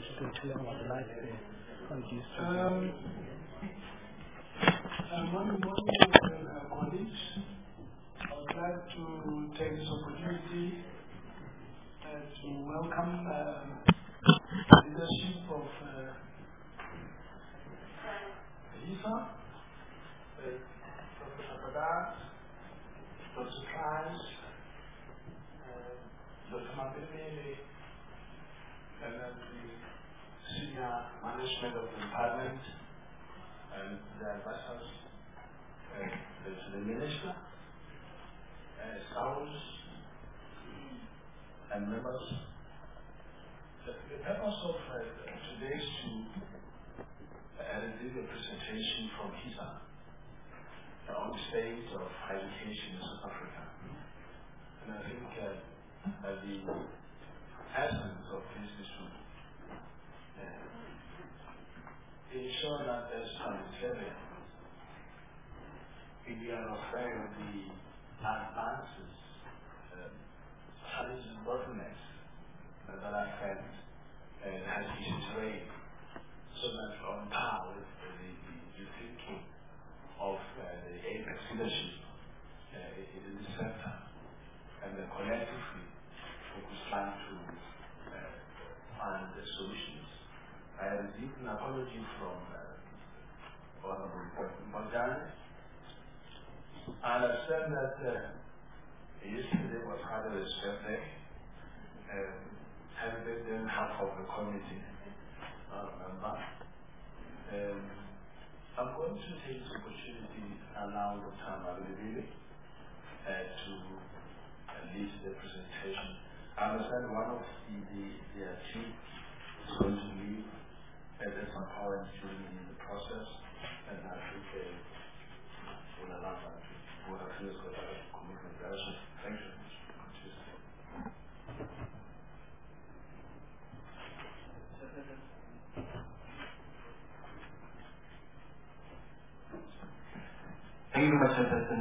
constituency or the like there? How do you see Morning, colleagues. I would like to take this opportunity to welcome the leadership of HISA, Dr. Padat, Dr. Price, Dr. Mabini, and then the senior management of the department and the advisors to the minister, scholars, and members. The purpose of today is to give a presentation from HISA on the state of higher education in South Africa. And I think the essence of this is to ensure that there's some clearness in the affair of the advances, challenges, and bottlenecks that affect higher education trade, so that on par with the thinking of the APEX leadership in this sector, and the collectively focus trying to find the solutions. I received an apology from Honorable Morgane. I understand that yesterday was Father Respect Day, have been half of the committee member. I'm going to take this opportunity and allow Dr. Mabini to lead the presentation. I understand one of the chief is going to leave. There's some points during the process, and I think will allow that to what I feel is going to commitment direction. Thank you. Thank you very much, Chairperson.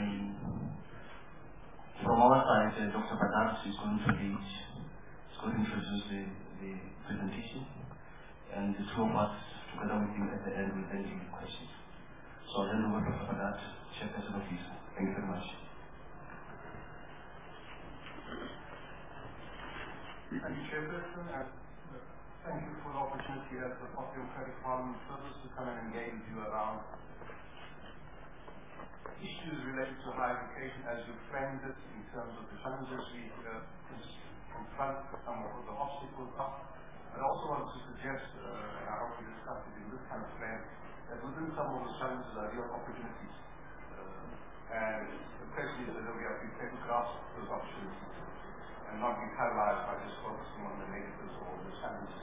From our side, Dr. Padat is going to introduce the presentation, and the two of us, together with you at the end, will then take questions. So I'll hand over to Dr. Padat, Chairperson of HISA. Thank you very much. Thank you, Chairperson, and thank you for the opportunity as the Democratic Parliament Service to come and engage with you around issues related to higher education as you framed it in terms of the challenges we confront, some of the obstacles are. I also want to suggest, and I hope we discuss it in this kind of frame, that within some of the challenges are real opportunities. And the question is whether we have to take grasp of those opportunities and not be paralyzed by just focusing on the negatives or the challenges.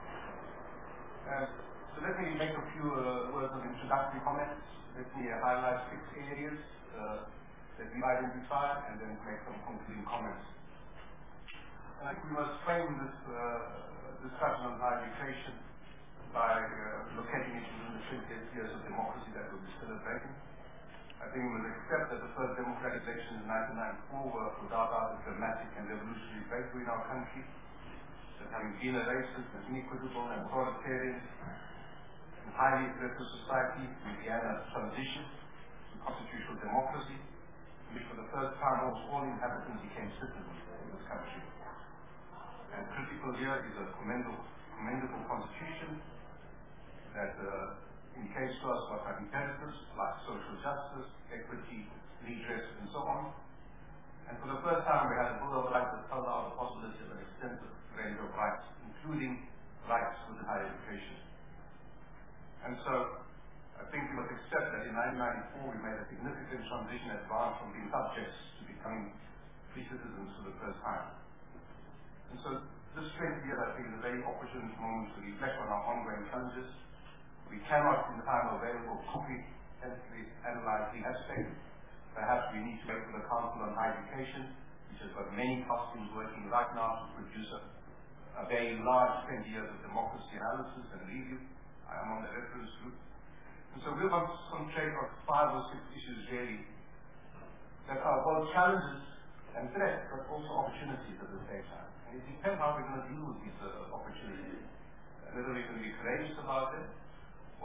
So let me make a few words of introductory comments. Let me highlight 6 areas that we identified and then make some concluding comments. We must frame this discussion on higher education by locating it within the 28 years of democracy that we'll be celebrating. I think we must accept that the first democratic elections in 1994 were without doubt a dramatic and revolutionary breakthrough in our country. That having been a racist and inequitable and authoritarian and highly aggressive society, we began a transition to constitutional democracy, in which for the first time almost all inhabitants became citizens in this country. And critical here is a commendable constitution that indicates to us what our imperatives like social justice, equity, redress, and so on. And for the first time we had a Bill of Rights that spelled out the possibility of an extensive range of rights, including rights within higher education. And so I think we must accept that in 1994 we made a significant transition advance from being subjects to becoming free citizens for the first time. And so this 20 years, I think, is a very opportune moment to reflect on our ongoing challenges. We cannot, in the time available, comprehensively analyze the aspects. Perhaps we need to wait for the Council on Higher Education, which has got many costumes working right now to produce a very large 20 years of democracy analysis and review. I am on the reference group. And so we're going to concentrate on 5 or 6 issues really that are both challenges and threats, but also opportunities at the same time. And it depends how we're going to deal with these opportunities.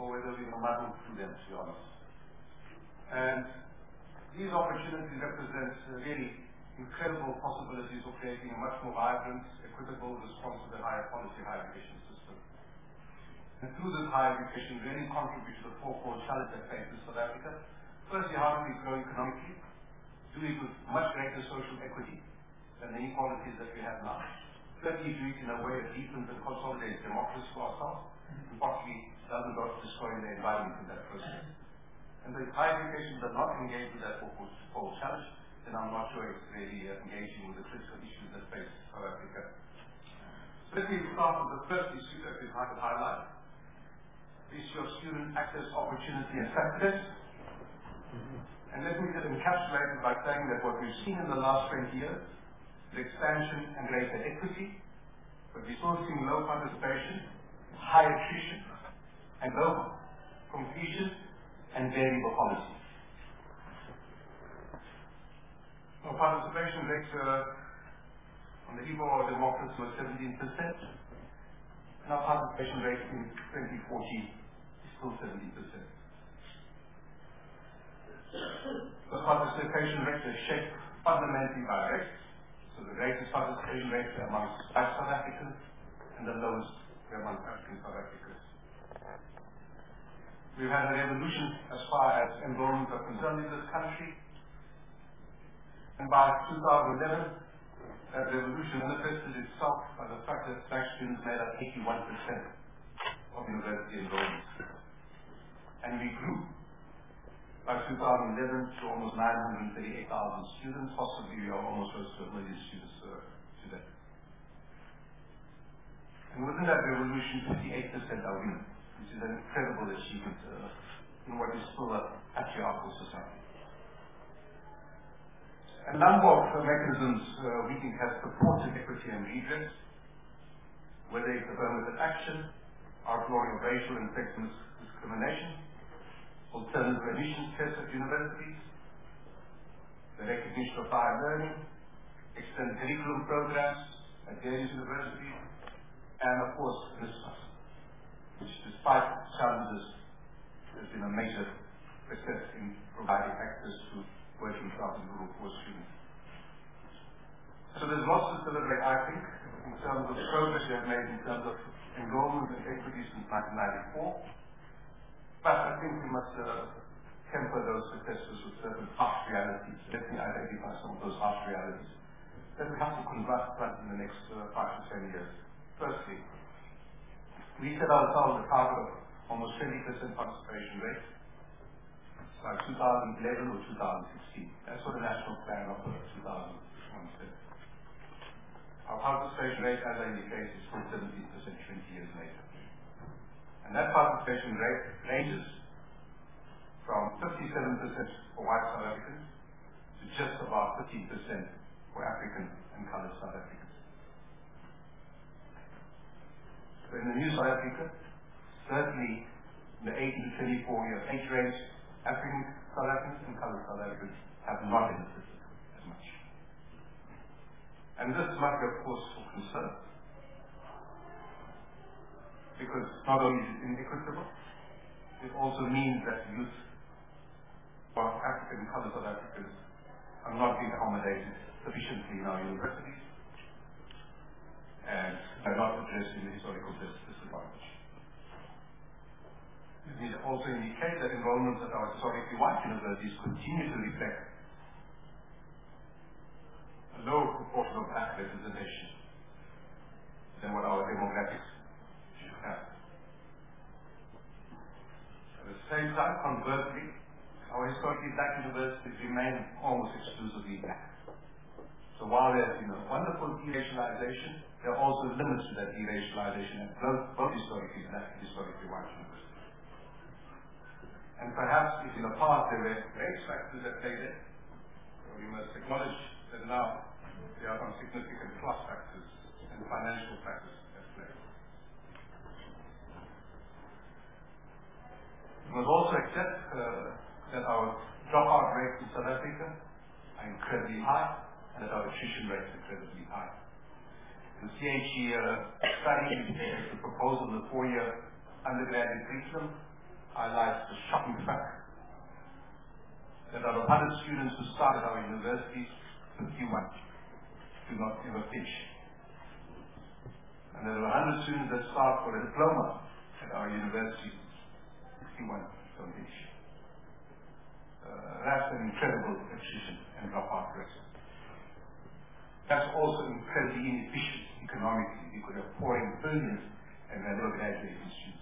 or whether we muddle through them, to be honest. And these opportunities represent really incredible possibilities of creating a much more vibrant, equitable, responsive, and higher quality higher education system. And through this higher education, really contribute to the four core challenges that faces South Africa. Firstly, how do we grow economically? Do it with much greater social equity than the inequalities that we have now. Thirdly, do it in a way that deepens and consolidates democracy for ourselves, and possibly doesn't destroy the environment in that process. And if higher education does not engage with that four challenge, then I'm not sure it's really engaging with the critical issues that face South Africa. So let me start with the first issue that we'd like to highlight, the issue of student access, opportunity, and success. And let me just encapsulate it by saying that what we've seen in the last 20 years is expansion and greater equity, but we're still seeing low participation, high attrition, and low completion and variable policy. Our participation rates on the eve of democracy was 17%, and our participation rate in 2014 is still 17%. The participation rates are shaped fundamentally by race. So the greatest participation rates are amongst Black South Africans, and the lowest are among African South Africans. We've had a revolution as far as enrollments are concerned in this country. And by 2011, that revolution manifested itself by the fact that Black students made up 81% of university enrollments. And we grew by 2011 to almost 938,000 students. Possibly we are almost close to 1 million students today. And within that revolution, 58% are women, which is an incredible achievement in what is still a patriarchal society. A number of mechanisms we think have supported equity and redress, whether it's affirmative action, outlawing of racial and sexist discrimination, alternative admissions tests at universities, the recognition of higher learning, extended curriculum programs at various universities, and of course NSFAS, which despite challenges has been a major success in providing access to working class and rural poor students. So there's lots to celebrate, I think, in terms of progress we have made in terms of enrollment and equity since 1994. But I think we must temper those successes with certain harsh realities. Let me identify some of those harsh realities that we have to confront in the next 5 to 10 years. Firstly, we set ourselves a target of almost 20% participation rate by 2011 or 2016. That's what the National Plan of 2001 said. Our participation rate, as I indicated, is still 17% 20 years later. And that participation rate ranges from 57% for white South Africans to just about 15% for African and colored South Africans. So in the new South Africa, certainly in the 18 to 24-year age range, African South Africans and colored South Africans have not benefited as much. And this must be, of course, for concern. Because not only is it inequitable, it also means that youth of African and colored South Africans are not being accommodated sufficiently in our universities and are not addressing the historical disadvantage. It also indicates that enrollments at our historically white universities continue to reflect a lower proportion of Black representation than what our demographics should have. At the same time, conversely, our historically Black universities remain almost exclusively Black. So while there's wonderful deracialization, there are also limits to that deracialization at both historically Black and historically white universities. And perhaps if in the past there were race factors that played it, we must acknowledge that now there are some significant class factors and financial factors at play. We must also accept that our dropout rates in South Africa are incredibly high and that our attrition rates are incredibly high. The CHE study indicates the proposal of the 4-year undergraduate curriculum highlights the shocking fact that out of 100 students who start at our universities, 51 do not ever finish. And there are 100 students that start for a diploma at our universities, 61 don't finish. That's an incredible attrition and dropout rate. That's also incredibly inefficient economically. We could have pouring billions and we're never graduating students.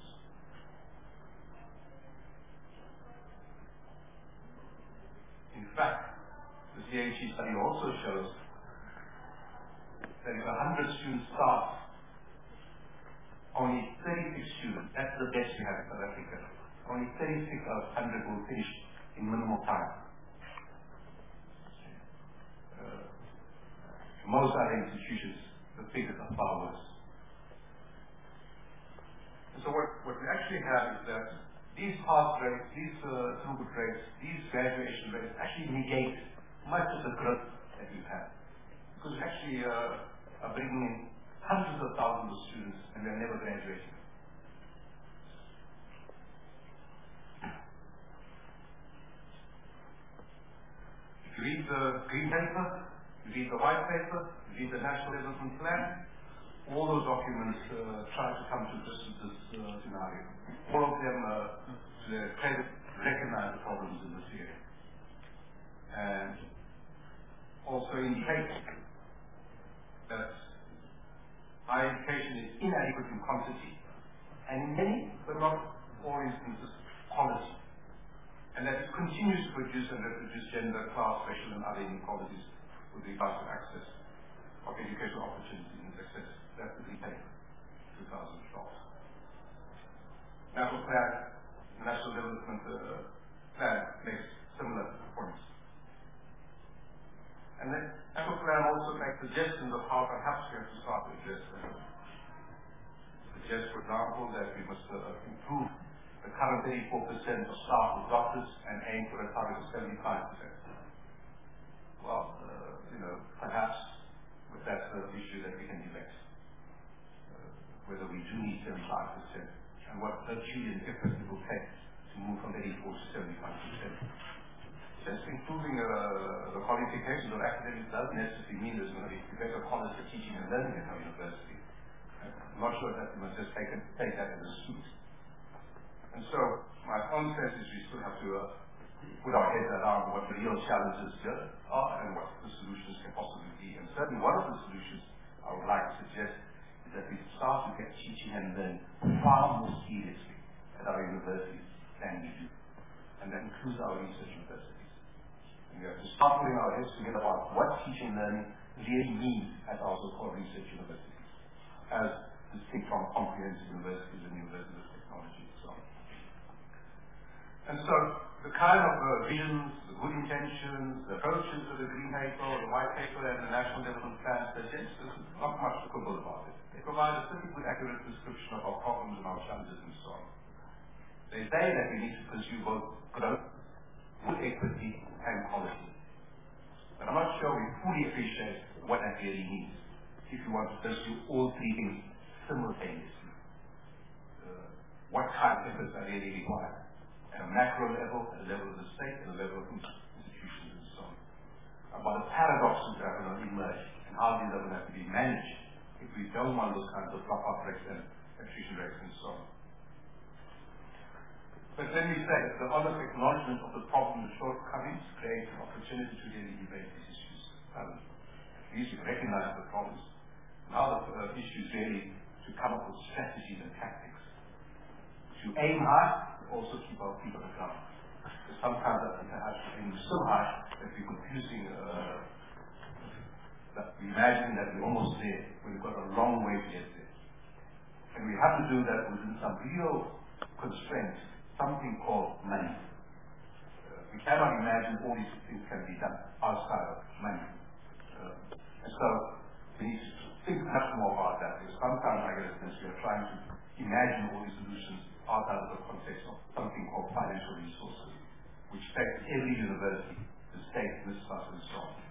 In fact, the CAG study also shows that if 100 students start, only 36 students, that's the best we have in South Africa, only 36 out of 100 will finish in minimal time. Most other institutions, the figures are far worse. And so what we actually have is that these pass rates, these throughput rates, these graduation rates actually negate much of the growth that we've had. Because we actually are bringing in hundreds of thousands of students and they're never graduating. If you read the green paper, you read the white paper, you read the National Development Plan, all those documents try to come to this scenario. All of them, to their credit, recognize the problems in this area. And also indicate that higher education is inadequate in quantity, and in many, but not all instances, quality. And that it continues to produce and reproduce gender, class, racial, and other inequalities with regards to access of educational opportunities and success. That's the paper, 2012. National Plan, National Development Plan makes similar points. And then National Plan also makes suggestions of how perhaps we have to start to address them. Suggest, for example, that we must improve the current 34% of staff with doctors and aim for a target of 75%. Well, perhaps with that issue that we can debate whether we do need 75% and what Herculean effort it will take to move from 84 to 75%. Just improving the qualifications of academics doesn't necessarily mean there's going to be better quality of teaching and learning at our university. I'm not sure that we must just take that as a suit. And so my own sense is we still have to put our heads around what the real challenges here are and what the solutions can possibly be. And certainly one of the solutions I would like to suggest is that we start to get teaching and learning far more seriously at our universities than we do. And that includes our research universities. And we have to start putting our heads together about what teaching and learning really means at our so-called research universities, as distinct from comprehensive universities and universities of technology and so on. And so the kind of visions, the good intentions, the approaches to the green paper, the white paper, and the National Development Plan suggest there's not much to quibble about it. They provide a pretty good, accurate description of our problems and our challenges and so on. They say that we need to pursue both growth with equity and quality. But I'm not sure we fully appreciate what that really means if you want to pursue all three things simultaneously. What kind of efforts are really required? At a macro level, at the level of the state, at the level of institutions and so on. About the paradoxes that are going to emerge and how these are going to have to be managed if we don't want those kinds of dropout rates and attrition rates and so on. But then we say that the honest acknowledgement of the problem and shortcomings creates an opportunity to really debate these issues. At least we recognize the problems. Now the issue is really to come up with strategies and tactics. To aim high, but also keep our feet on the ground. Because sometimes I think perhaps we're aiming so high that we're confusing, that we imagine that we're almost there when we've got a long way to get there. And we have to do that within some real constraints, something called money. We cannot imagine all these things can be done outside of money. And so we need to think much more about that, because sometimes I get a sense we are trying to imagine all these solutions outside of the context of something called financial resources, which affects every university, the state, NSFAS, and so on.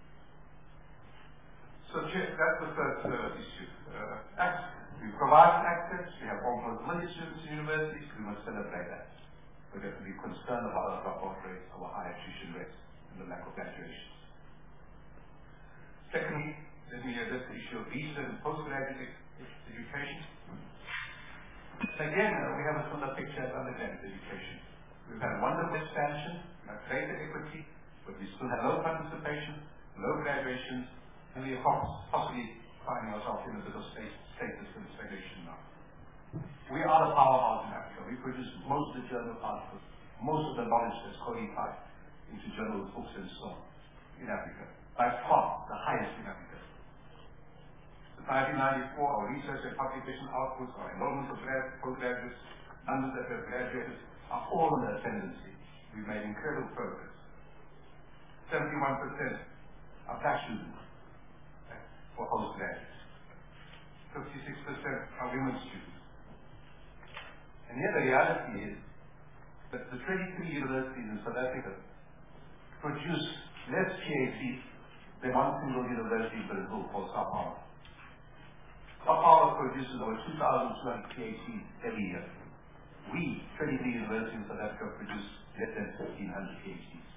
So that's the first issue. We provide access, we have almost million students in universities, we must celebrate that. we're definitely concerned about our dropout rates, our high attrition rates, and the lack of graduations. Secondly, let me address the issue of research and postgraduate education. Again, we have a similar picture as undergraduate education. We've had wonderful expansion, we've had greater equity, but we still have low participation, low graduations, and we are possibly finding ourselves in a bit of status and stagnation now. We are the powerhouse in Africa. We produce most of the journal articles, most of the knowledge that's codified into journals, books, and so on in Africa. By far, the highest in Africa. Since 1994, our research and publication outputs, our enrollments of postgraduates, numbers that have graduated, are all in the ascendancy. We've made incredible progress. 71% are black students for postgraduates. 56% are women students. And yet the reality is that the 23 universities in South Africa produce less PhDs than one single university in Brazil called Sao Paulo. Sao Paulo produces over 2,200 PhDs every year. We, 23 universities in South Africa, produce less than 1,500 PhDs.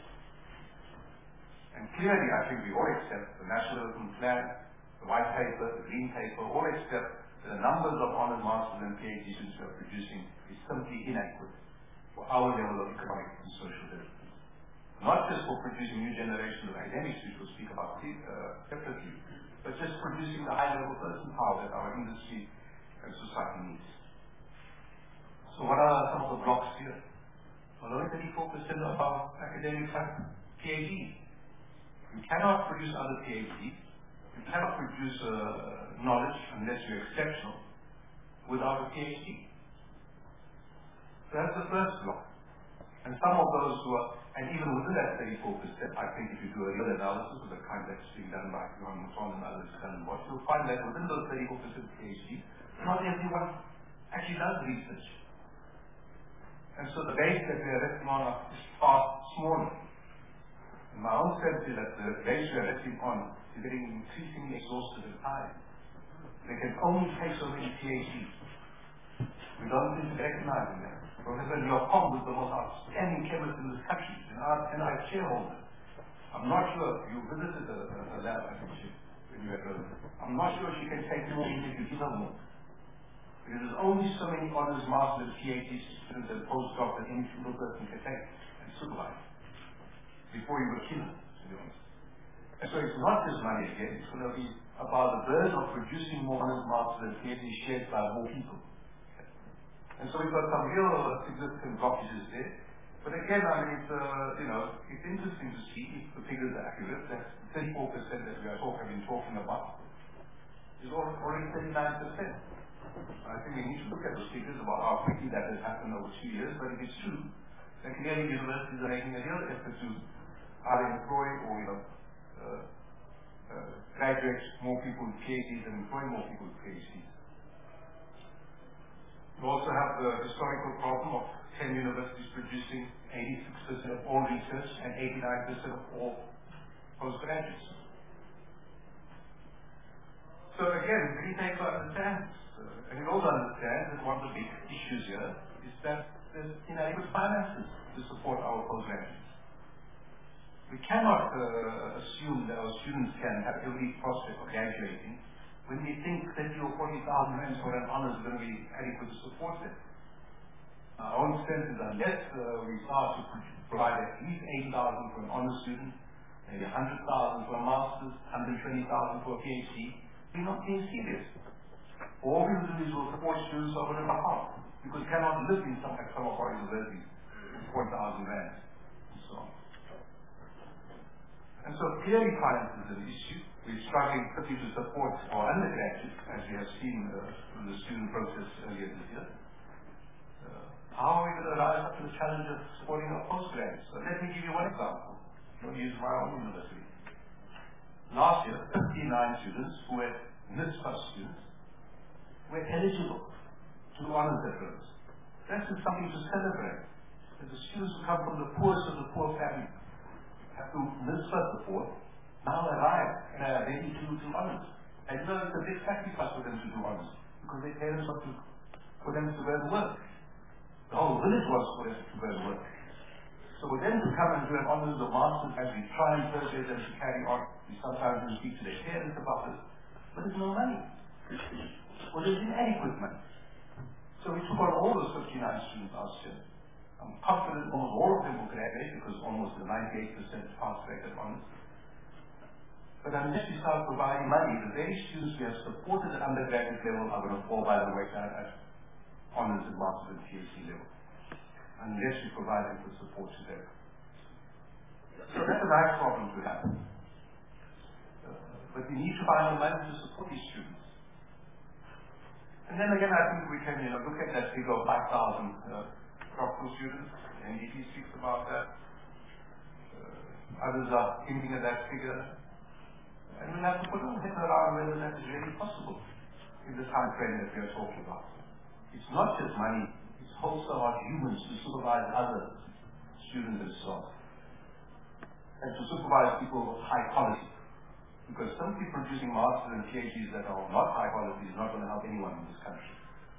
And clearly, I think we all accept the National Development Plan, the White Paper, the Green Paper, all accept that the numbers of honors, masters, and PhD students we are producing is simply inadequate for our level of economic and social development. Not just for producing new generations of academics, which we'll speak about separately, but just producing the high-level person power that our industry and society needs. So what are some of the blocks here? Well, only 34% of our academics have PhDs. You cannot produce other PhDs. You cannot produce knowledge unless you're exceptional without a PhD. So that's the first block. And some of those who are, and even within that 34%, I think if you do a real analysis of the kind that's being done by Johan Mouton and others, you'll find that within those 34% PhDs, not everyone actually does research. And so the base that we are resting on is far smaller. And my own sense is that the base we are resting on is getting increasingly exhausted and tired. They can only take so many PhDs. We don't seem to recognize that. Professor Leopold was the most outstanding chemist in this country, and our shareholder. I'm not sure you visited the lab, I think, when you were earlier. I'm not sure she can take more even if you give her more. Because there's only so many honors, masters, PhD students, and postdocs that any single person can take and supervise before you were killed, to be honest. And so it's not just money again, it's going to be about the burden of producing more honors, masters, and PhD shared by more people. And so we've got some real significant blockages there. But again, I mean, it's interesting to see if the figures are accurate. That 34% that we have been talking about is already 39%. I think we need to look at those figures about how quickly that has happened over 2 years. But if it's true, then clearly universities are making a real effort to either employ or graduate more people with PhDs and employ more people with PhDs. We also have the historical problem of 10 universities producing 86% of all research and 89% of all postgraduates. So again, Green Paper understands, and it also understands that one of the big issues here is that there's inadequate finances to support our postgraduates. We cannot assume that our students can have every prospect of graduating when we think 30 or 40,000 rands for an honors is going to be adequate to support them. Our own sense is unless we start to provide at least 8,000 for an honors student, maybe 100,000 for a master's, 120,000 for a PhD, we're not being serious. All we will do is we'll support students over and above, because we cannot live in some of our universities with 40,000 rands and so on. And so clearly finance is an issue. We're struggling particularly to support our undergraduates, as we have seen through the student process earlier this year. How are we going to rise up to the challenge of supporting our postgraduates? So let me give you one example. I'll use my own university. Last year, 59 students who were NISPA students were eligible to honors programs. That's just something to celebrate. That the students who come from the poorest of the poor families have to NISPA support, now arrive and are ready to do honors. And it's a big sacrifice for them to do honors, because their parents want for them to go and work. The whole village wants for us to go and work. So for them to come and do an honours or masters, as we try and persuade them to carry on, we sometimes even speak to their parents about it, but there's no money. Or there's inadequate money. So we took on all those 59 students last year. I'm confident almost all of them will graduate because almost the 98% pass rate at honours. But unless we start providing money, the very students we have supported at undergraduate level are going to fall by the wayside at honours and masters and PhD level, unless we provide them with support to them. So that's a nice problem to have. But we need to find the money to support these students. And then again, I think we can look at that figure of 5,000 doctoral students. NDP speaks about that. Others are hinting at that figure. And we'll have to put our head around whether that is really possible in the time frame that we are talking about. It's not just money, it's also our humans to supervise other students and so on. And to supervise people of high quality. Because simply producing masters and PhDs that are not high quality is not going to help anyone in this country.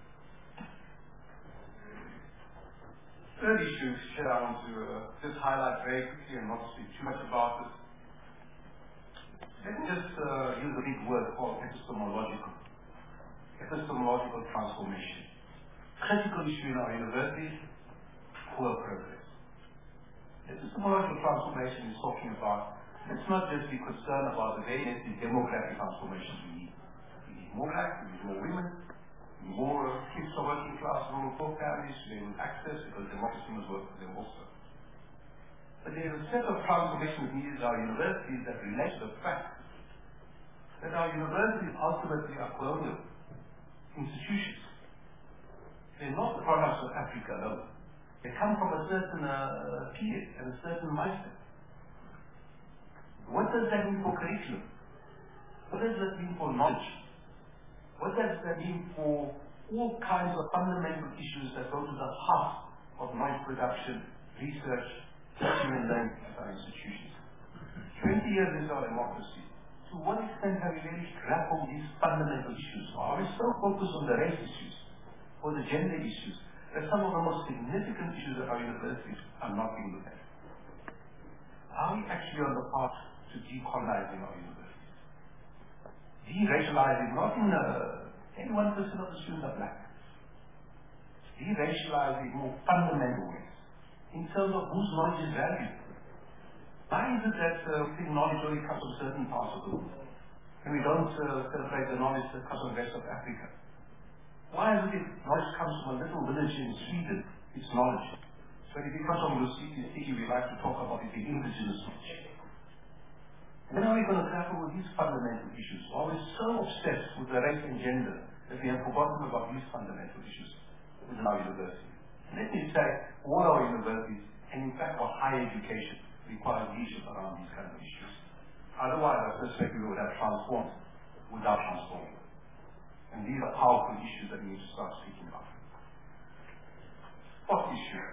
Third issue here I want to just highlight very quickly and not speak too much about it. Let me just use a big word called epistemological transformation. Critical issue in our universities, poor progress. Epistemological transformation is talking about, let's not just be concerned about the very necessary demographic transformations we need. We need more blacks, we need more women, more kids from working class, rural poor families to be able to access because democracy must work for them also. But there is a set of transformations needed in our universities that relate to the fact that our universities ultimately are colonial institutions. They're not the products of Africa alone. They come from a certain period and a certain mindset. What does that mean for curriculum? What does that mean for knowledge? What does that mean for all kinds of fundamental issues that go to the heart of knowledge production, research, teaching and learning at our institutions? 20 years into our democracy, to what extent have we really grappled these fundamental issues? Or are we so focused on the race issues or the gender issues that some of the most significant issues at our universities are not being looked at? Are we actually on the path to decolonizing our universities? De-racializing, not in 81% of the students are black. De-racializing more fundamental ways in terms of whose knowledge is valued. Why is it that we think knowledge only comes from certain parts of the world and we don't celebrate the knowledge that comes from the rest of Africa? Why is it if knowledge comes from a little village in Sweden, it's knowledge? So if it comes from Lusiki City, we like to talk about it in indigenous knowledge. When are we going to grapple with these fundamental issues? Or are we so obsessed with the race and gender that we have forgotten about these fundamental issues within our university? And let me say, all our universities, and in fact our higher education, require leadership around these kind of issues. Otherwise, I suspect we would have transformed without transforming. And these are powerful issues that we need to start speaking about. Fourth issue.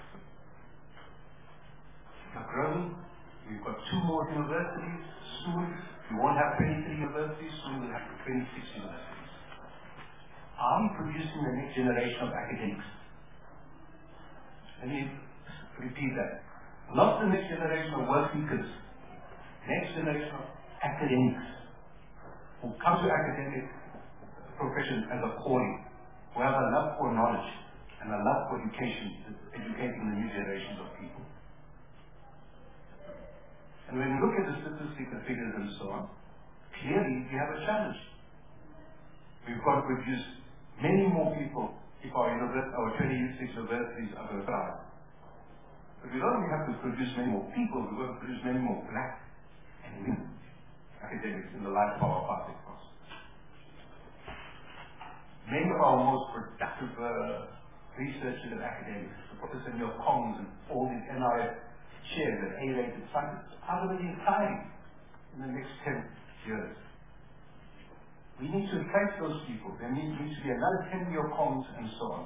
We are growing. We've got 2 more universities. Soon we won't have 23 universities. Soon we'll have 26 universities. Are we producing the next generation of academics? Let me repeat that. Not the next generation of work seekers. Next generation of academics who come to academic profession as a calling, who have a love for knowledge and a love for education, educating the new generations of people. And when you look at the statistics and figures and so on, clearly we have a challenge. We've got to produce many more people if our 26 universities are going to thrive. But we don't only have to produce many more people, we're going to produce many more black and women academics in the life of our public class. Many of our most productive researchers and academics, Professor Neil Kongs and all these NRF chairs and A-rated scientists, are going to be retiring in the next 10 years. We need to replace those people. There needs to be another 10 Neil Kongs and so on.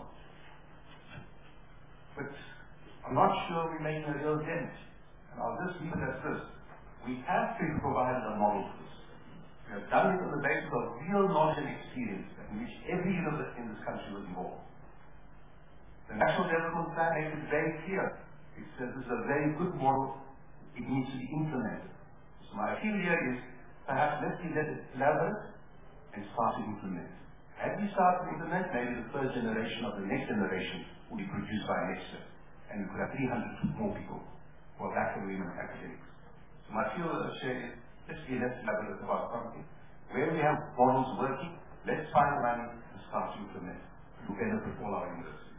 But I'm not sure we're making a real dent. And I'll just leave it at this. We have provided a model for this. We have done it on the basis of real knowledge and experience in which every university in this country was involved. The National Development Plan makes it very clear. It says this is a very good model. It needs to be implemented. So my appeal here is perhaps let it elaborate and start to implement. As we start to implement, maybe the first generation of the next generation will be produced by next year. And we could have 300 more people who are black and women academics. So my appeal is let's be less elaborate about something. Where we have models working, let's find money to start to implement to benefit all our universities.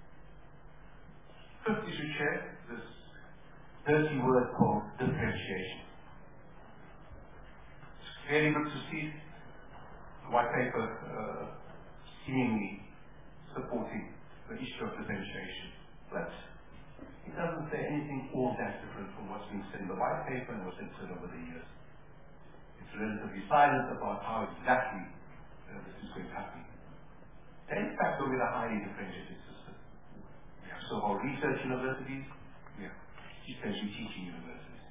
Fifth issue, Chair, this dirty word called differentiation. It's very good to see the white paper seemingly supporting the issue of differentiation. But it doesn't say anything all that different from what's been said in the white paper and what's been said over the years. It's relatively silent about how exactly this is going to happen. In fact, we have a highly differentiated system. We have so-called research universities, we have essentially teaching universities.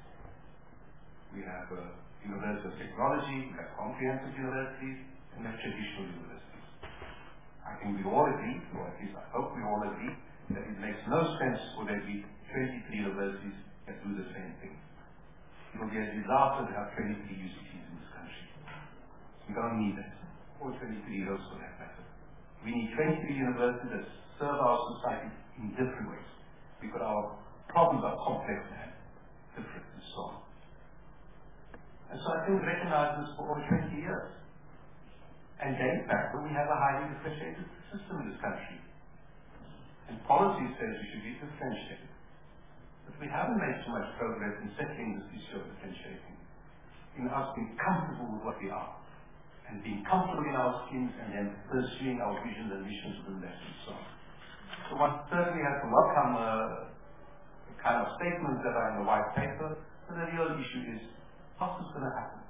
We have universities of technology, we have comprehensive universities, and we have traditional universities. I think we all agree, or at least I hope we all agree, that it makes no sense for there to be 23 universities that do the same thing. It will be a disaster to have 23 UCTs in this country. We don't need that. Or 23 those for that matter. We need 23 universities that serve our society in different ways. Because our problems are complex and different and so on. And so I think recognize this for over 20 years. And in fact, we have a highly differentiated system in this country. And policy says we should be differentiated. But we haven't made so much progress in settling this issue of differentiating. In us being comfortable with what we are. And being comfortable in our skins and then pursuing our visions and missions within that and so on. So one certainly has to welcome the kind of statements that are in the white paper, but the real issue is, how's this going to happen?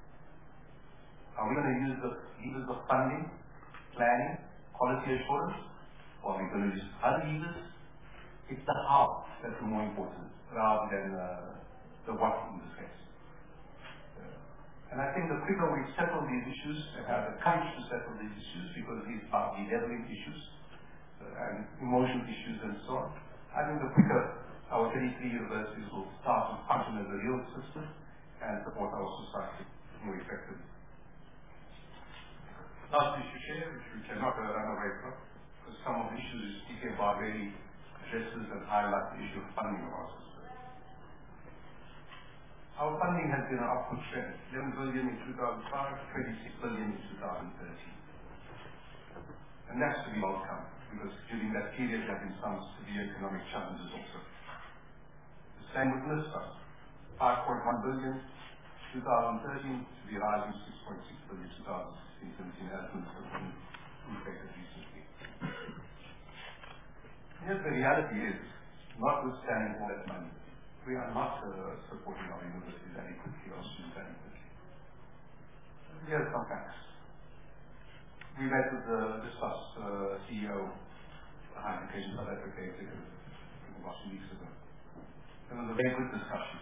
Are we going to use the levers of funding, planning, quality assurance, or are we going to use other levers? It's the how that's more important rather than the what in this case. And I think the quicker we settle these issues and have the courage to settle these issues, because these are bedeviling issues and emotional issues and so on, I think the quicker our 33 universities will start to function as a real system and support our society more effectively. Last issue, Chair, which we cannot run away from, because some of the issues you speak about really addresses and highlight the issue of funding of our system. Our funding has been an upward trend, 11 billion in 2005, 26 billion in 2013. And that's to be welcome, because during that period there have been some severe economic challenges also. The same with NISTA, 5.1 billion 2013 to be rising 6.6 billion 2016-17 as NISTA indicated recently. Here's the reality is, notwithstanding all that money, we are not supporting our universities adequately, our students adequately. Here are some facts. We met with the DISPAS CEO of Higher Education South Africa executive about 2 weeks ago. It was a very good discussion.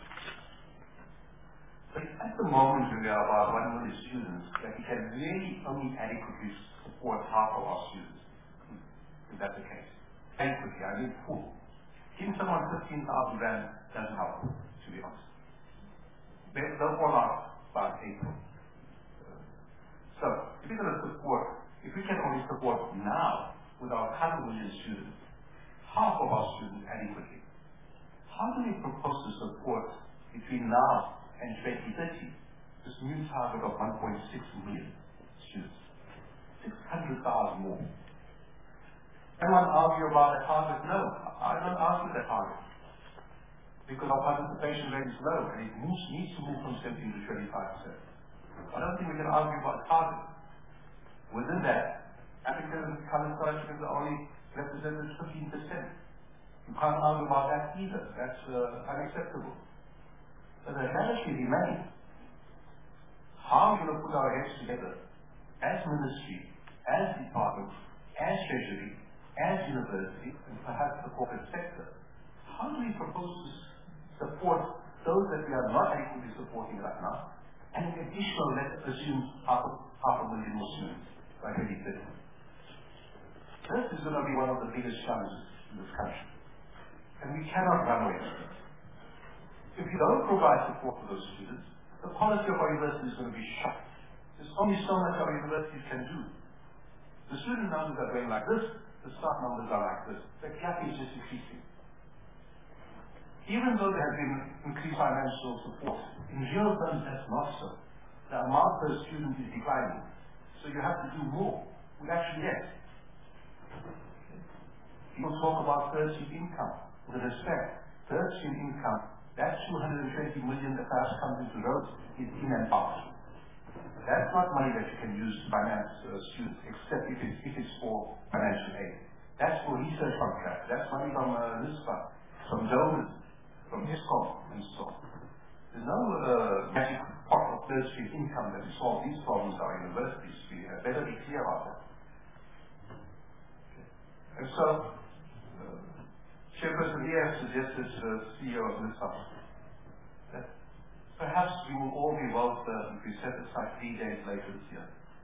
But at the moment when we are about 1 million students, that we can really only adequately support half of our students. If that's the case. Adequately, I mean full. Giving someone 15,000 rand doesn't help, to be honest. They'll fall out by April. So, if we're going to support, if we can only support now with our current million students, half of our students adequately, how do we propose to support between now and 2030 this new target of 1.6 million students? 600,000 more. Anyone argue about the target? No, I don't argue the target. Because our participation rate is low and it needs to move from 17 to 25%. I don't think we can argue about the target. Within that, African and colored Africans are only represented 15%. You can't argue about that either. That's unacceptable. But the reality remains. How are we going to put our heads together as ministry, as department, as treasury, as university, and perhaps the corporate sector? How do we propose to support those that we are not adequately supporting right now, and in addition, let's assume half a million more students by 2030? This is going to be one of the biggest challenges in this country. And we cannot run away from it. If you don't provide support for those students, the quality of our university is going to be shot. There's only so much our universities can do. The student numbers are going like this, the staff numbers are like this. The gap is just increasing. Even though there has been increased financial support, in real terms that's not so. The amount per student is declining. So you have to do more. We actually yes. People talk about third stream income. With respect, third stream income, that 220 million that perhaps comes into roads is in and out. That's not money that you can use to finance students, except if it's for financial aid. That's for research contracts. That's money from NISPA, from donors, from ISCOM, and so on. There's no magic pot of third stream income that will solve these problems at our universities. We better be clear about that. Okay. And so, Chairperson Lee has suggested to the CEO of NISPA that perhaps we will all be well served if we set aside 3 days later this year,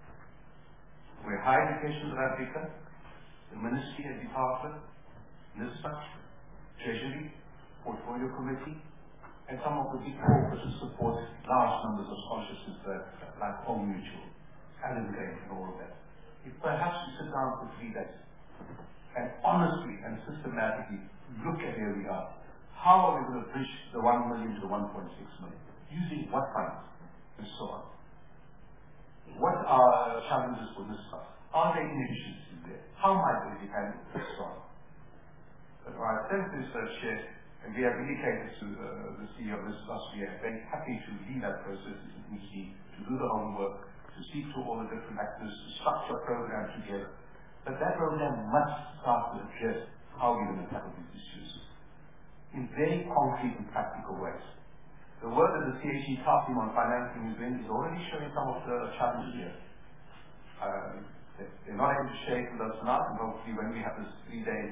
where Higher Education South Africa, the Ministry and Department, NISPA, Treasury, Portfolio Committee, and some of the big corporates who support large numbers of scholarships like Home Mutual, Allen Grange, and all of that. If perhaps we sit down for 3 days and honestly and systematically look at where we are, how are we going to bridge the 1 million to the 1.6 million? Using what funds? And so on. What are challenges for this stuff? Are there inefficiencies there? How might they be handled? And so on. But our attempt is shared, and we have indicated to the CEO of this last year, very happy to lead that process if it needs be, to do the homework, to speak to all the different actors, to structure a program together. But that program must start to address how we're going to tackle these issues in very concrete and practical ways. The work that the CHE task team on financing is doing is already showing some of the challenges here. They're not able to share it with us now, and hopefully when we have this 3 days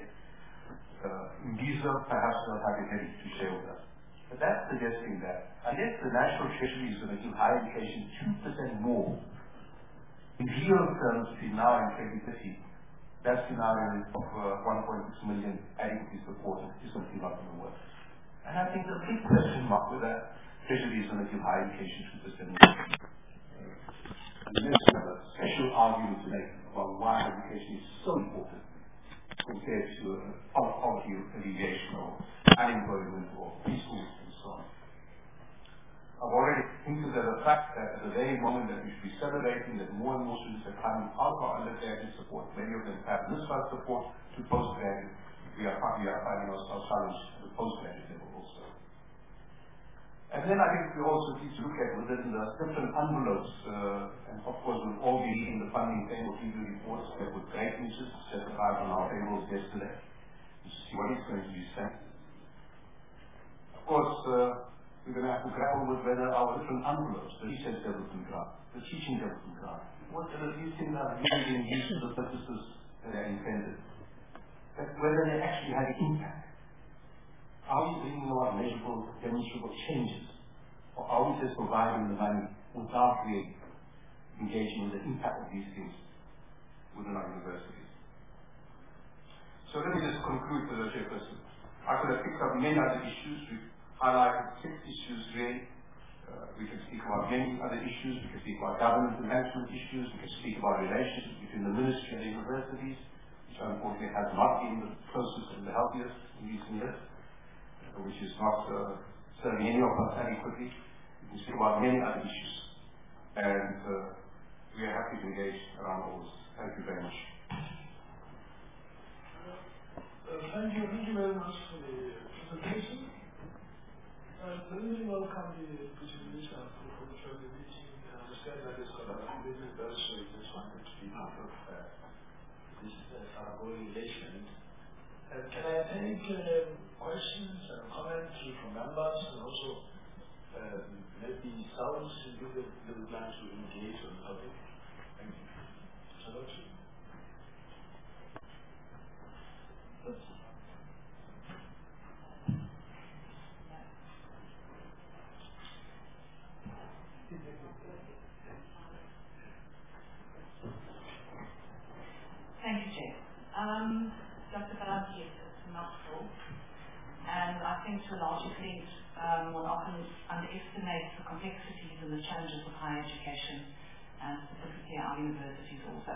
in Giza, perhaps they'll have it ready to share with us. But that's suggesting that unless the National Treasury is going to give higher education 2% more in real terms between now and 2030, that scenario of 1.6 million adequately supported is simply not going to work. And I think the big question mark with that, Treasury is going to give higher education 2% more. And there's a special argument to make about why education is so important compared to poverty alleviation or unemployment or preschools and so on. I've already hinted at the fact that at the very moment that we should be celebrating that more and more students are coming out of our undergraduate support, many of them have this kind of support to postgraduate, we are finding ourselves challenged at the postgraduate level also. And then I think we also need to look at within the different envelopes, and of course we'll all be reading the funding table review reports that with great interest set aside on our tables yesterday to see what is going to be spent. Of course, we're going to have to grapple with whether our different envelopes, the research development grant, the teaching development grant, whether these things are really being used for the purposes that are intended. But whether they actually have an impact. Are we bringing about measurable, demonstrable changes? Or are we just providing the money without really engaging with the impact of these things within our universities? So let me just conclude for the chairperson. I could have picked up many other issues. We've highlighted 6 issues really. We can speak about many other issues. We can speak about governance and management issues. We can speak about relations between the ministry and the universities, which unfortunately has not been the closest and the healthiest in recent years, which is not serving any of us adequately. We can speak about many other issues. And we are happy to engage around all this. Thank you very much. Thank you very much for the presentation. I really welcome the participation of the Treasury meeting. I understand that it's got a business very so I just wanted to be part of this ongoing relation. Can I take questions and comments from members and also maybe sounds you would like to engage on the topic? Thank you. Hello. Thank you, Chair. Dr. Balanti, it's not full. And I think to a large extent, one often underestimates the complexities and the challenges of higher education, and specifically our universities also.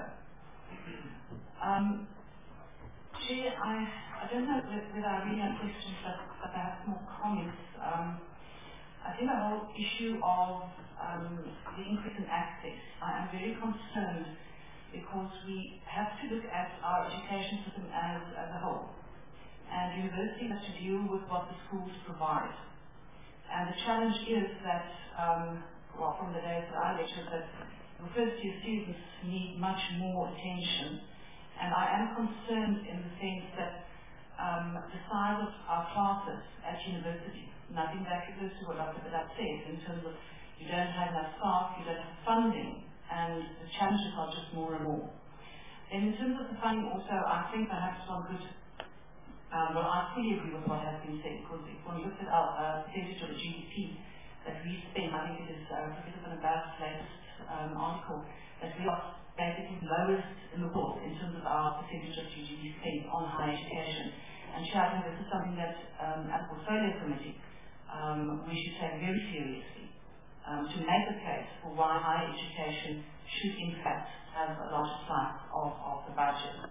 Chair, I don't know whether I really have questions, but perhaps more comments. I think the whole issue of the increase in access, I am very concerned because we have to look at our education system as a whole. And university has to deal with what the schools provide. And the challenge is that, from the days that I lectured, that the first year students need much more attention. And I am concerned in the sense that the size of our classes at university, and I think that goes to what Dr. Badat said, in terms of you don't have enough staff, you don't have funding, and the challenges are just more and more. And in terms of the funding also, I think perhaps one could I fully agree with what has been said, because if one looks at our percentage of the GDP that we spend, I think it is Professor Van Baar's latest article, that we are basically lowest in the world in terms of our percentage of GDP spent on higher education. And I think this is something that, as a portfolio committee, we should take very seriously to make the case for why higher education should in fact have a larger slice of the budget.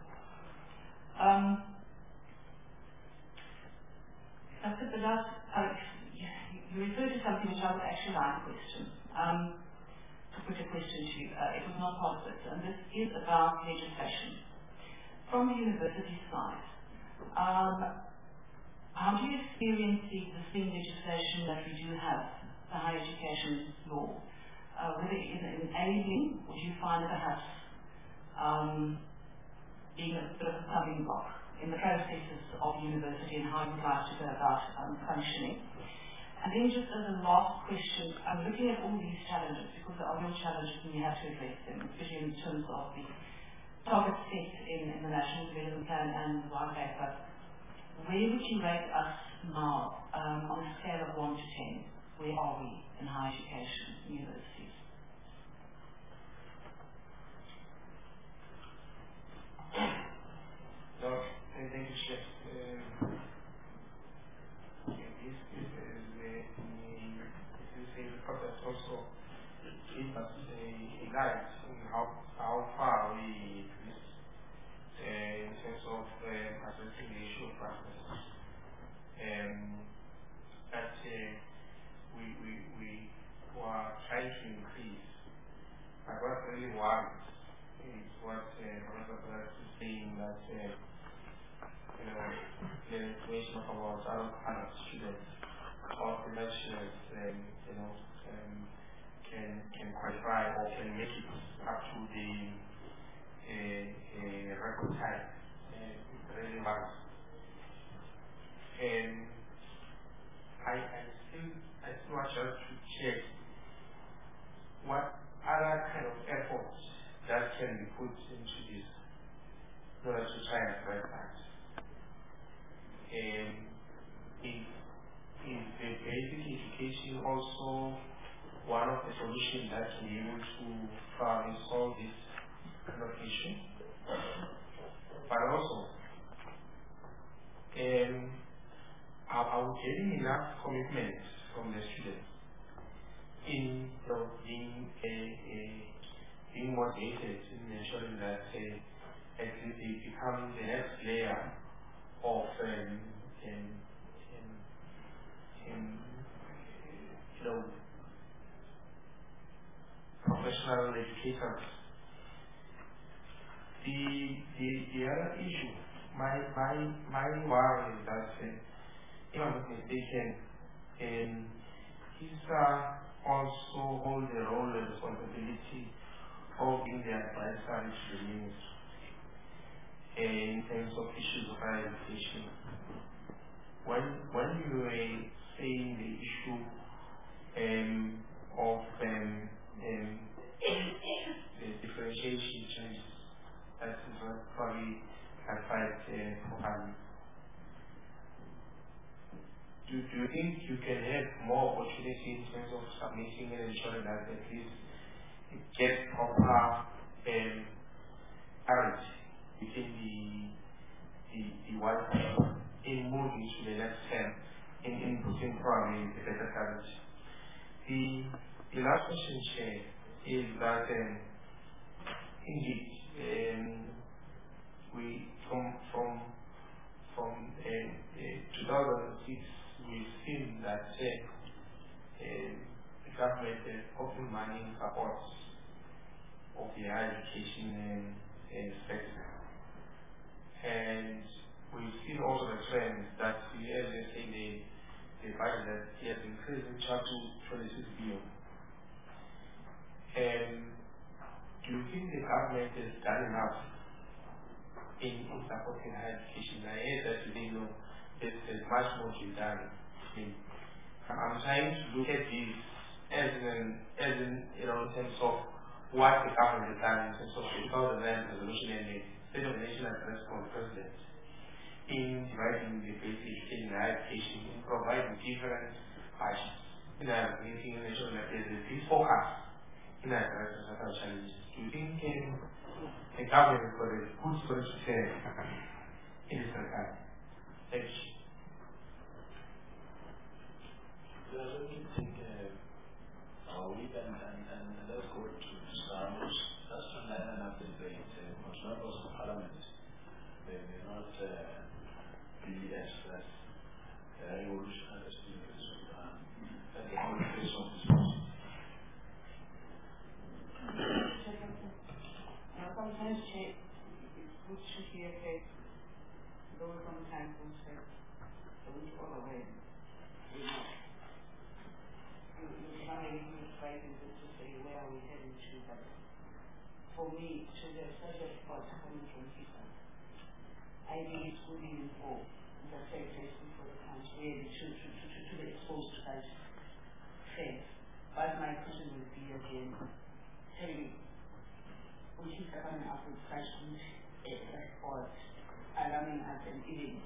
Dr. Badat, you referred to something which I would actually like to question, to put a question to you. It was not part of it, and this is about legislation. From the university side, how do you experience the existing legislation that we do have, the higher education law? Whether it is enabling, or do you find it perhaps being a bit of a stumbling block in the processes of university and how you'd like to go about functioning? And then just as a last question, I'm looking at all these challenges because there are real challenges and we have to address them, especially in terms of the targets set in the National Development Plan and the white paper. Where would you rate us now on a scale of 1 to 10? Where are we in higher education in universities? Thank you, Chef. This is a process also gives us a guide in how far we increase in terms of addressing the issue of practice. That we were trying to increase. But what really worries is what Professor Badat is saying, that the information of about adult students or professionals can qualify or can make it up to the record time. It really matters. I still want us to check what other kind of efforts that can be put into this in order to try and address that. Is the basic education also one of the solutions that can be able to solve this kind of issue? But also, are we getting enough commitment from the students in being motivated in ensuring that they become the next layer of professional educators? The other issue, my worry is that, if I'm not mistaken, ISA also hold the role and responsibility of being the advisor to the ministry in terms of issues of higher education. When you were saying the issue of the differentiation changes, that is what probably clarified properly. Do you think you can have more opportunity in terms of submitting and ensuring that at least it gets proper clarity within the the Wi-Fi in moving to the next term, in putting probably a better coverage. The last question, Chair, is that indeed we from 2006 we've seen that the government is open money in support of the higher education sector, and we've seen also the trend that the budget that he has increased in charge to 26 billion. Do you think the government has done enough in supporting higher education? I heard that today, there's much more to be done. I'm trying to look at this as in terms of what the government has done in terms of the 2009 resolution and the State of the Nation address from the President in dividing the basic education and higher education, in providing different budgets, in our meeting national there's a big focus in our societal challenges. Do you think the government has got a good story to tell in this regard? Thank you. Let me take our week and let's go to Samus. That's to learn enough debate. Most members of Parliament, they may not be as revolutionary as the communication of this person. Sometimes it's good to hear that those sometimes will say, don't go away. You're trying to fight to say, where are we heading to? But for me, to the such a thought coming from people, I think it's good even for the sectors before the country, really to be exposed to that faith. But my question would be again, telling which is coming up with such effort, alarming us and even,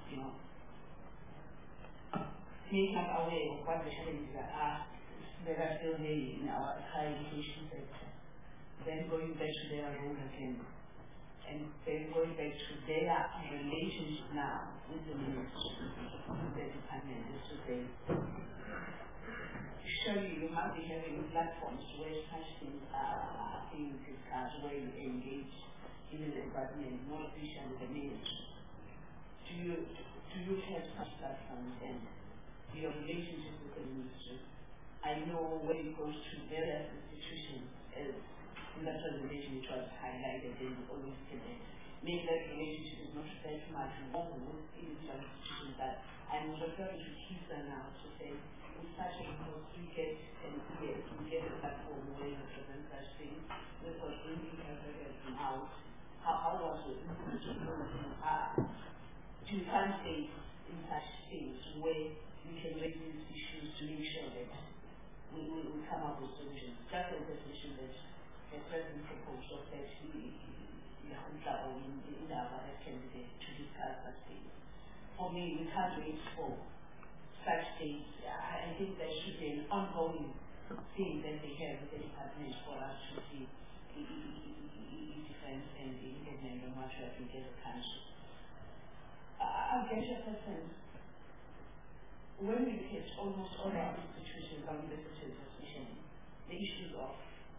make us aware of what the challenges are that are still there in our higher education sector. Then going back to their role again, and then going back to their relationship now with the ministry, with the department, is to say, surely you must be having platforms where such things are being discussed, where you engage in the department, not officially the ministry. Do you have such platforms and your relationship with the ministry? I know when it goes to various institutions, as in that presentation it was highlighted, and you always say that maybe that relationship is not that much involved with individual institutions, but I'm referring to KISA now to say, in such a cause, we get a platform where you present such things, with what bringing everything out. How was it? Do you find space in such things where we can raise these issues to make sure that we come up with solutions? Just as the solution that the President proposed of that in our candidate to discuss such things. For me, we can't wait for such things. I think there should be an ongoing thing that they have with the department for us to see defense and the improvement on what we have to get the country. I'll get your sense. When we look at almost all our institutions, our universities especially, the issues of,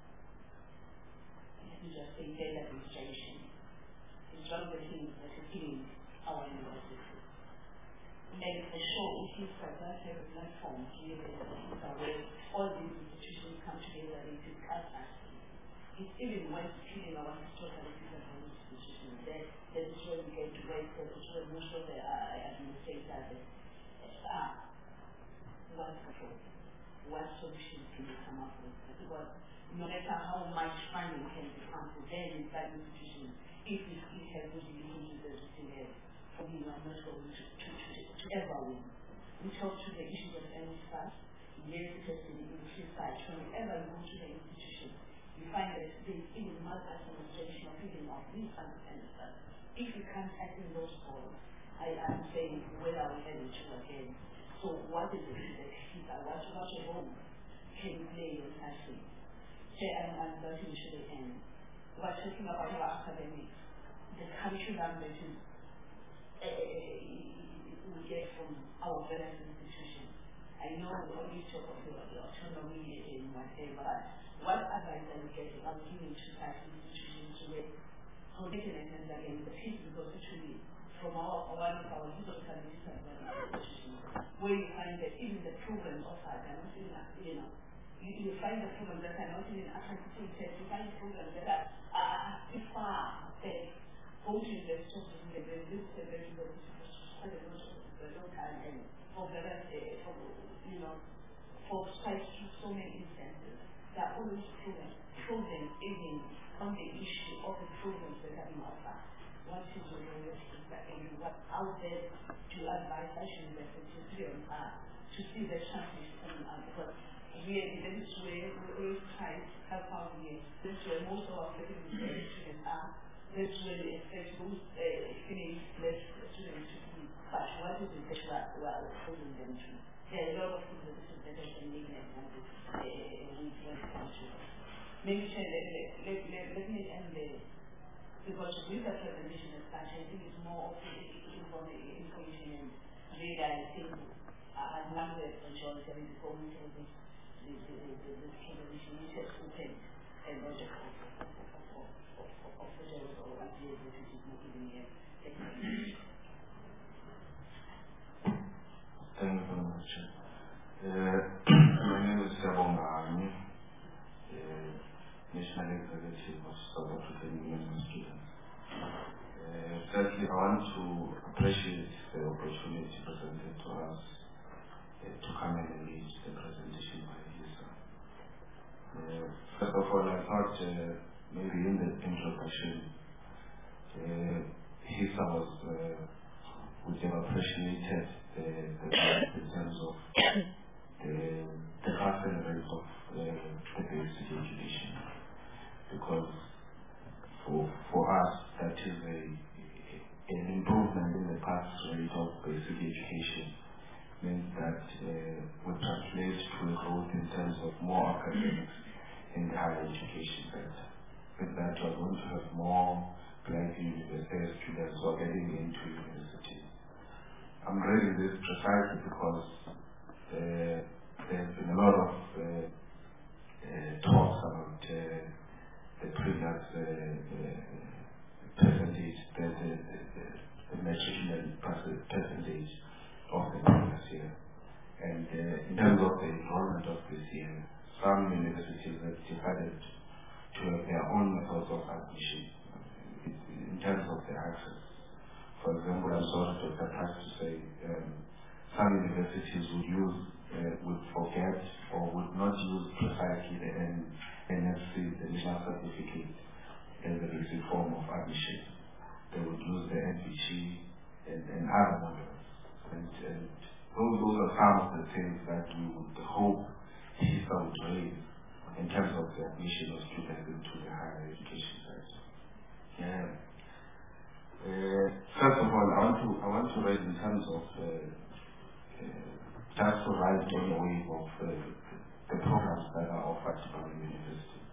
let me just say, data administration is one of the things that is killing our universities. And for sure, if you start that have a platform here where all these institutions come together and discuss us, it's even worth killing our historical institutions. That is where we get to work, that is where most of the administrators are. What control? What solutions can you come up with? Because no matter how much funding can be pumped then in that institution, if it has good relationships as we still have, for me, I'm not going to ever win. We talk to the issues of NSFAS, yes, it has been increased side. Whenever you go to the institution, you find that there is even maladministration of even of these NSFAS. If you can't act in those goals, I'm saying, where are we heading to again? So what is it that what role can you play in such things? I'm getting to the end. We're talking about our academics. The curriculum that is organized institutions. I know you talk of the autonomy in whatever, but what advice are you getting? Are you giving to such institutions to make mechanisms against the peace? Because actually, from one of our historical institutions, where you find that even the programs offered are not even, you find the programs that are not even accredited. You find programs that are too far back. Go to the sources and this is a quite a long time, and for quite so many instances, there are always problems even on the issue of the programs that are being offered. What is your feedback, and what out there to advise actually to see the chances coming out? Because really, this is where we always try to help out here. This is where most of our students are. This is where we expect those feelings less students to be. But what is it that we are exposing them to? There are a lot of things that this is better than making an example when it comes to maybe let me end there. Because with the presentation as such, I think it's more of information and really I think I'd love the majority of the going through this presentation, which has opened a lot of projects or ideas that it is not even here. Thank you very much. My name is Sabong Army, National Executive of South African Union of Students. Firstly, I want to appreciate the opportunity presented to us to come and lead the presentation by HISA. First of all, I thought maybe in the introduction, HISA would have appreciated in terms of the passing rate of the basic education, because for us that is an improvement in the pass rate of basic education. Means that will translate to a growth in terms of more academics in the higher education sector. With that, we're going to have more black university students who are getting into universities. I'm raising this precisely because there's been a lot of talks about the previous percentage, the matriculation percentage of the previous year. And in terms of the enrollment of this year, some universities have decided to have their own methods of admission in terms of the access. For example, I'm sorry to surprise to say some universities would forget or would not use precisely the NFC, the National Certificate, as a basic form of admission. They would use the NVG and other models. And those are some of the things that we would hope HISA would raise in terms of the admission of students into the higher education sector. First of all, I want to raise in terms of just to ride on the wave of the programs that are offered by the university.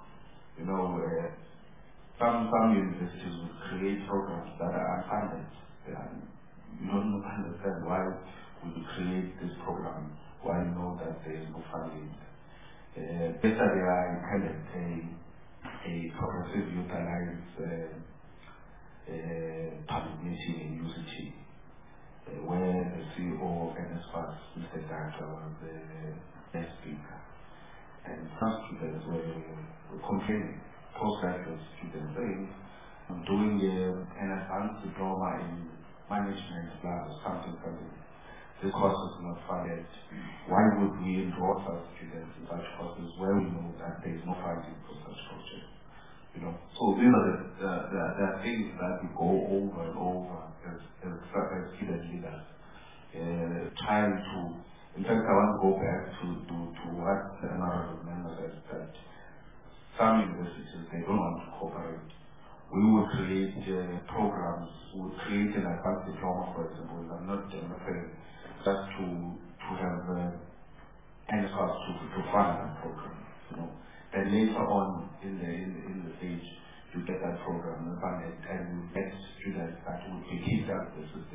Some universities will create programs that are unfunded. You don't understand why we create this program, why you know that there is no funding. Yesterday I attended a Progressive Youth Alliance public meeting in UCT, where the CEO of NSFAS, Mr. Data, was the guest speaker. And some students were complaining, postgraduate students saying, I'm doing an advanced diploma in management class or something. This course is not funded. Why would we enroll our students in such courses where we know that there is no funding for such projects? So these are the things that we go over and over as student leaders, trying to. In fact, I want to go back to what another member said, that some universities, they don't want to cooperate. We will create programs. We will create an advanced diploma, for example. I'm not saying just to have NSFAS to fund that program. Then later on in the stage, you get that program funded, and you get students that will be kicked out of the system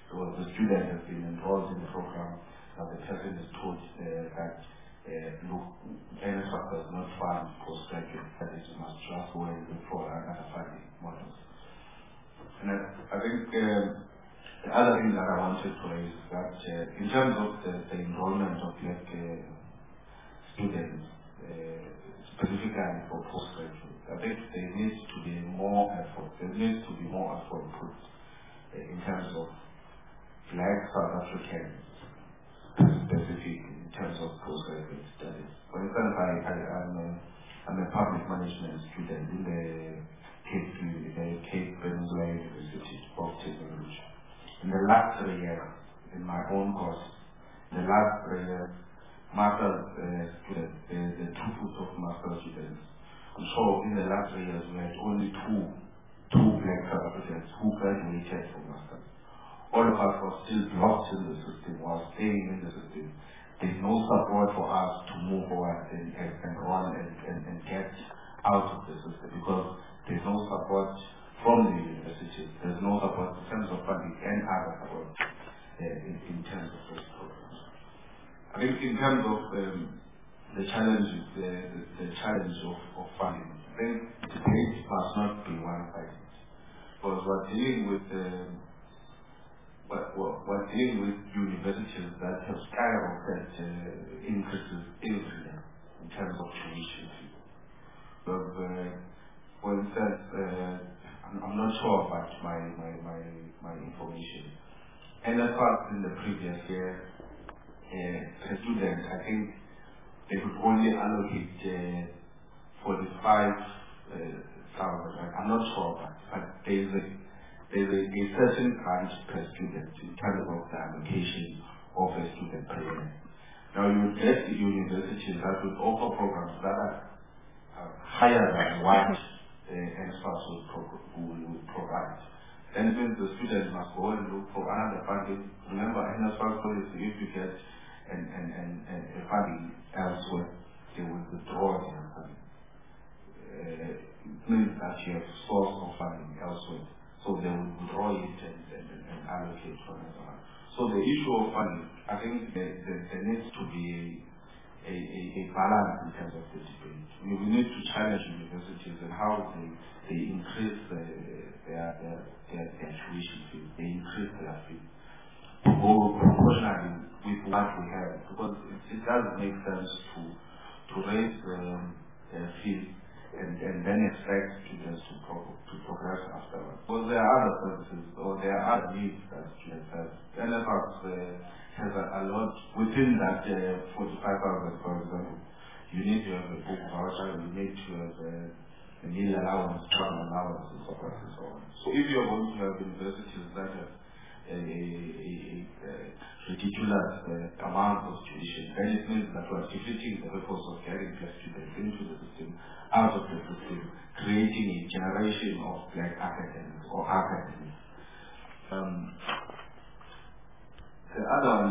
So the student has been enrolled in the program, the person is told that look, NSFAS does not fund postgraduate studies, you must just go and look for another funding models. And I think the other thing that I wanted to raise is that in terms of the enrollment of Black students, specifically for postgraduate, I think there needs to be more effort. There needs to be more effort put in terms of Black South Africans, specific in terms of postgraduate studies. For instance, I'm a public management student in the Cape Peninsula University of Technology. In the last 3 years, in my own course, in the last 3 years, master's students, the throughput of master's students. So in the last 3 years, we had only two Black South Africans who graduated from master's. All of us were still blocked in the system, were staying in the system. There's no support for us to move forward and run and get out of the system because there's no support from the universities. There's no support in terms of funding and other support in terms of those programs. I think in terms of the challenges, the challenge of funding, I think the debate must not be one-sided because we're dealing with we're dealing with universities that have skyrocketed increases every year in terms of tuition fees. For instance, I'm not sure about my information. And as far as in the previous year, a student, I think they could only allocate 45,000. I'm not sure, but there's a certain grant per student in terms of the allocation of a student per year. Now you get universities that would offer programs that are higher than what NSFAS would provide. Then means the students must go and look for another funding. Remember, NSFAS policy, if you get a funding elsewhere, they will withdraw their funding. It means that you have source of funding elsewhere. So they will withdraw it and allocate for another one. So the issue of funding, I think there needs to be a balance in terms of the debate. We need to challenge universities and how they increase their tuition fees, they increase their fees proportionally with what we have, because it doesn't make sense to raise their fees and then expect students to progress afterwards. Because there are other services or there are other needs that students have. NSFAS has a lot within that 45,000, for example. You need to have a book voucher, you need to have a meal allowance, travel allowance, and so forth and so on. So if you're going to have universities that have a ridiculous amount of tuition, then it means that we're defeating the purpose of getting Black students into the system, out of the system, creating a generation of Black academics or academics. The other one,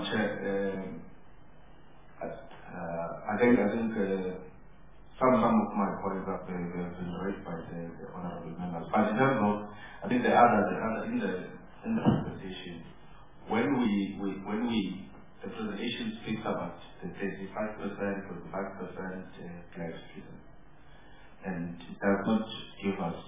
I think some of my points have been raised by the honorable members. But in terms of, I think the other in the presentation, when the presentation speaks about the 35%, Black students, and it does not give us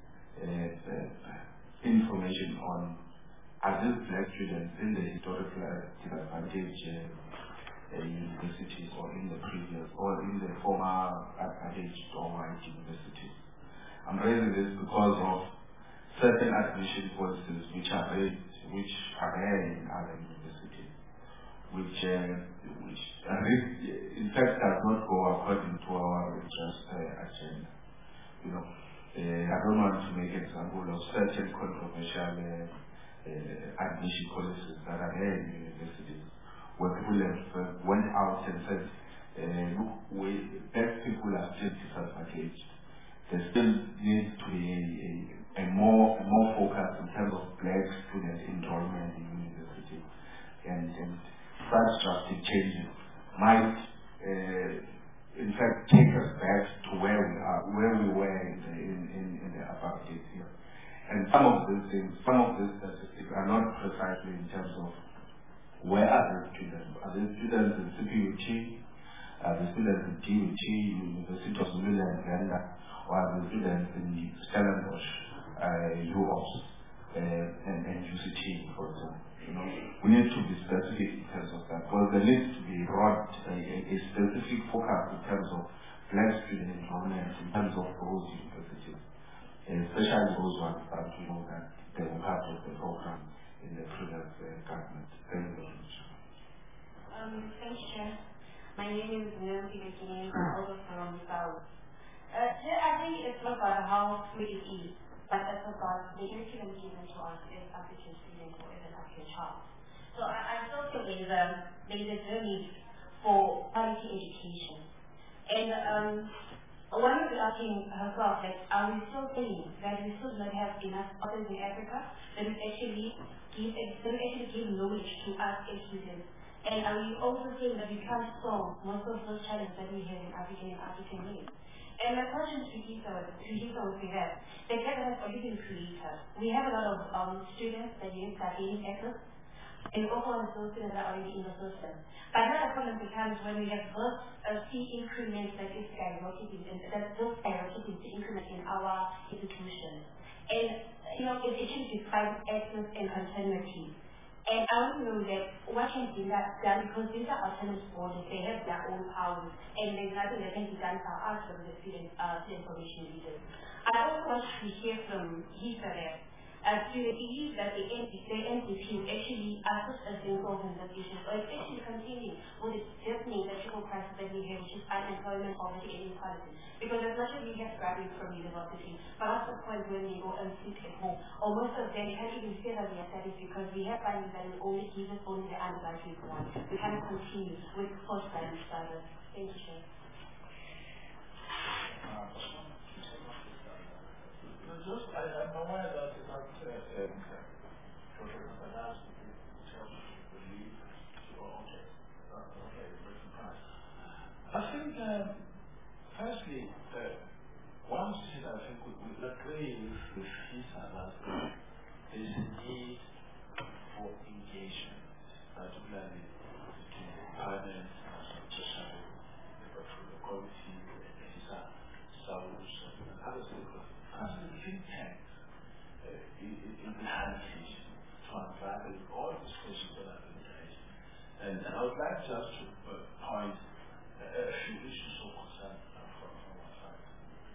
information on are these Black students in the historical disadvantaged universities or in the previous or in the former advantaged or white universities. I'm raising this because of certain admission policies which are there in other universities, which in fact does not go according to our interest agenda. I don't want to make an example of certain controversial admission policies that are there in universities, where people have went out and said, look, Black people are still disadvantaged. There still needs to be a more focus in terms of Black student enrollment in university, and such drastic changes might in fact take us back to where we were in the apartheid here. And some of these statistics are not precisely in terms of where are the students. Are the students in CPUT? Are the students in TUT, University of Zululand, Uganda, or are the students in Stellenbosch, UOPS, and UCT, for example? We need to be specific in terms of that, because there needs to be a specific focus in terms of black student enrollment, in terms of those universities, especially those ones that that they were part of the program in the previous government. Thank you very much. Thanks, Chair. My name is Nancy McKinney. I'm also from South. Chair, I think it's not about how free it is, but it's about the curriculum given to us as African students or as an African child. So I still think there is a need for quality education. And one is asking herself, like, are we still saying that we still don't have enough authors in Africa that would actually give knowledge to us as students? And are we also saying that we can't solve most of those challenges that we have in African needs? And my question to Hisa would be that the gap has already been created. We have a lot of students that use gaining access, and also those students that are already in the system. But another problem becomes when we have those key increments that is skyrocketing, and that those skyrocketing the increment in our institutions. And it actually describes access and continuity. And I want to know that what can be done, because these are autonomous bodies, they have their own powers, and there's nothing that can be done for us from the student information leaders. I also want to hear from Hisa that do you believe that the NDP actually assist us in solving those issues, or especially continuing with the deepening the triple crisis that we have, which is unemployment, poverty, and inequality? Because as much as we have graduates from university, but at the point when they go and sit at home, or most of them can't even further their studies because we have findings that will only give us only the undergraduate one. We cannot continue with postgraduate studies. Thank you, Chair. I'm aware that it's not Professor Bernard will leave. I think, firstly, one thing I think we agree with Hisa that there is a need for engagement, particularly between parents and social committee, Hisa, SAUS, and other stakeholders. As a think tank in the heritage to unravel all these questions that have been raised. And I would like just to point a few issues of concern from our side.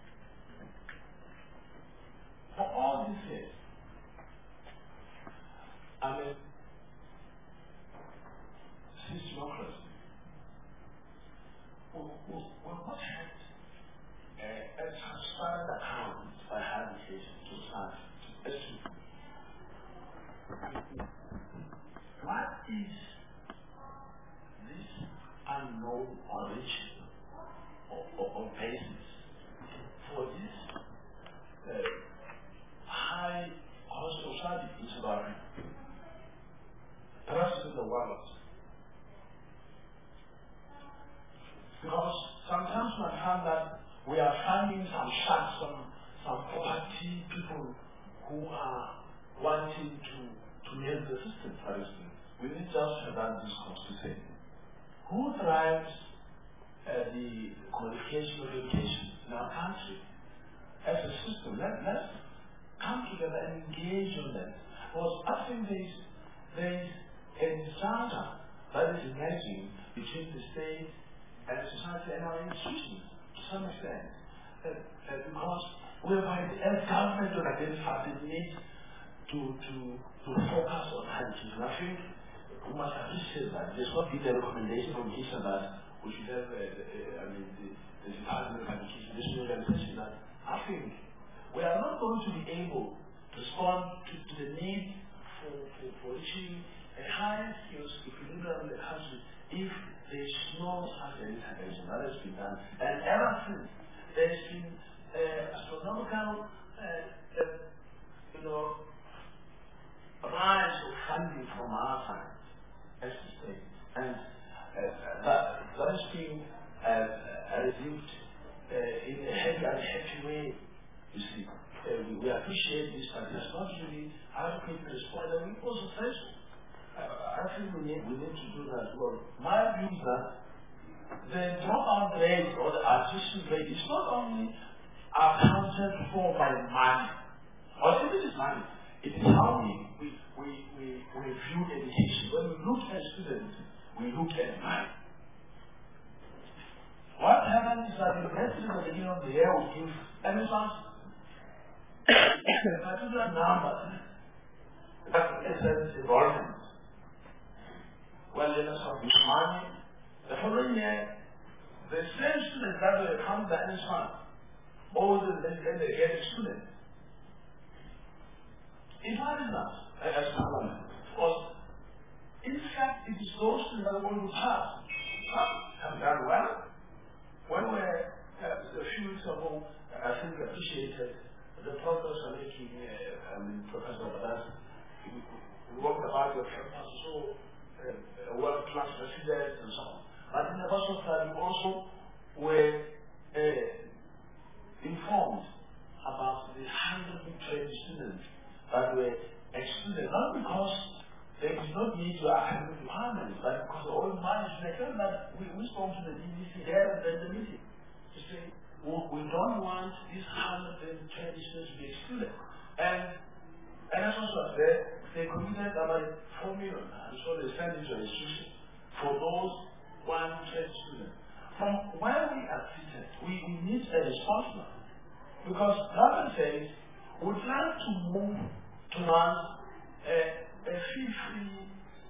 For all this years, since democracy, we must have a transparent account by heritage to start to estimate. What is this unknown origin or basis for this high cost of study in South Africa? Perhaps in the world. Because sometimes we find that we are finding some shots, some property people who are wanting to nail the system, for instance. We need just to have this discourse to say, who drives the qualification of education in our country as a system? Let's come together and engage on that. Because I think there is a disaster that is emerging between the state and society and our institutions to some extent. Because whereby as government will identify the need to focus on heritage. And I think we must appreciate that. There's not been a recommendation from HISA that we should have the Department of Education, this organization that I think we are not going to be able to respond to the need for reaching a higher skills equilibrium in the country if there is no such an intervention that has been done. And ever since there's been astronomical rise of funding from our side as the state. And that has been received in a heavy and happy way, you see. we appreciate this, but it's not really adequately responded, and we also successful. I think we need to do that. Well, my view is that the dropout rate or the attrition rate is not only accounted for by money, or if it is money, it is how we view education. When we look at students, we look at money. What happens is that the president at the beginning of the year will give everyone a particular number that represents enrollment. Well, let us have this money. The following year, the same students that will come to the NS1, all the get students. It matters not as parliament. Because, in fact, it is those students that are going to pass. Some have done well. When we a few weeks ago, I think we appreciated the progress we're making, Professor Badas. We worked about your campus, so world-class residents and so on. But in the process that we also were informed about the 100 trained students that were excluded, not because they did not meet your academic requirements, but because the old management felt that we spoke to the DVC there and then the meeting to say, we don't want these 100 trained students to be excluded. And as also said, they committed about 4 million, and so they sent it to a institution for those 1 trained student. From where we are seated, we need a response now. Because government says, we'd like to move towards a fee-free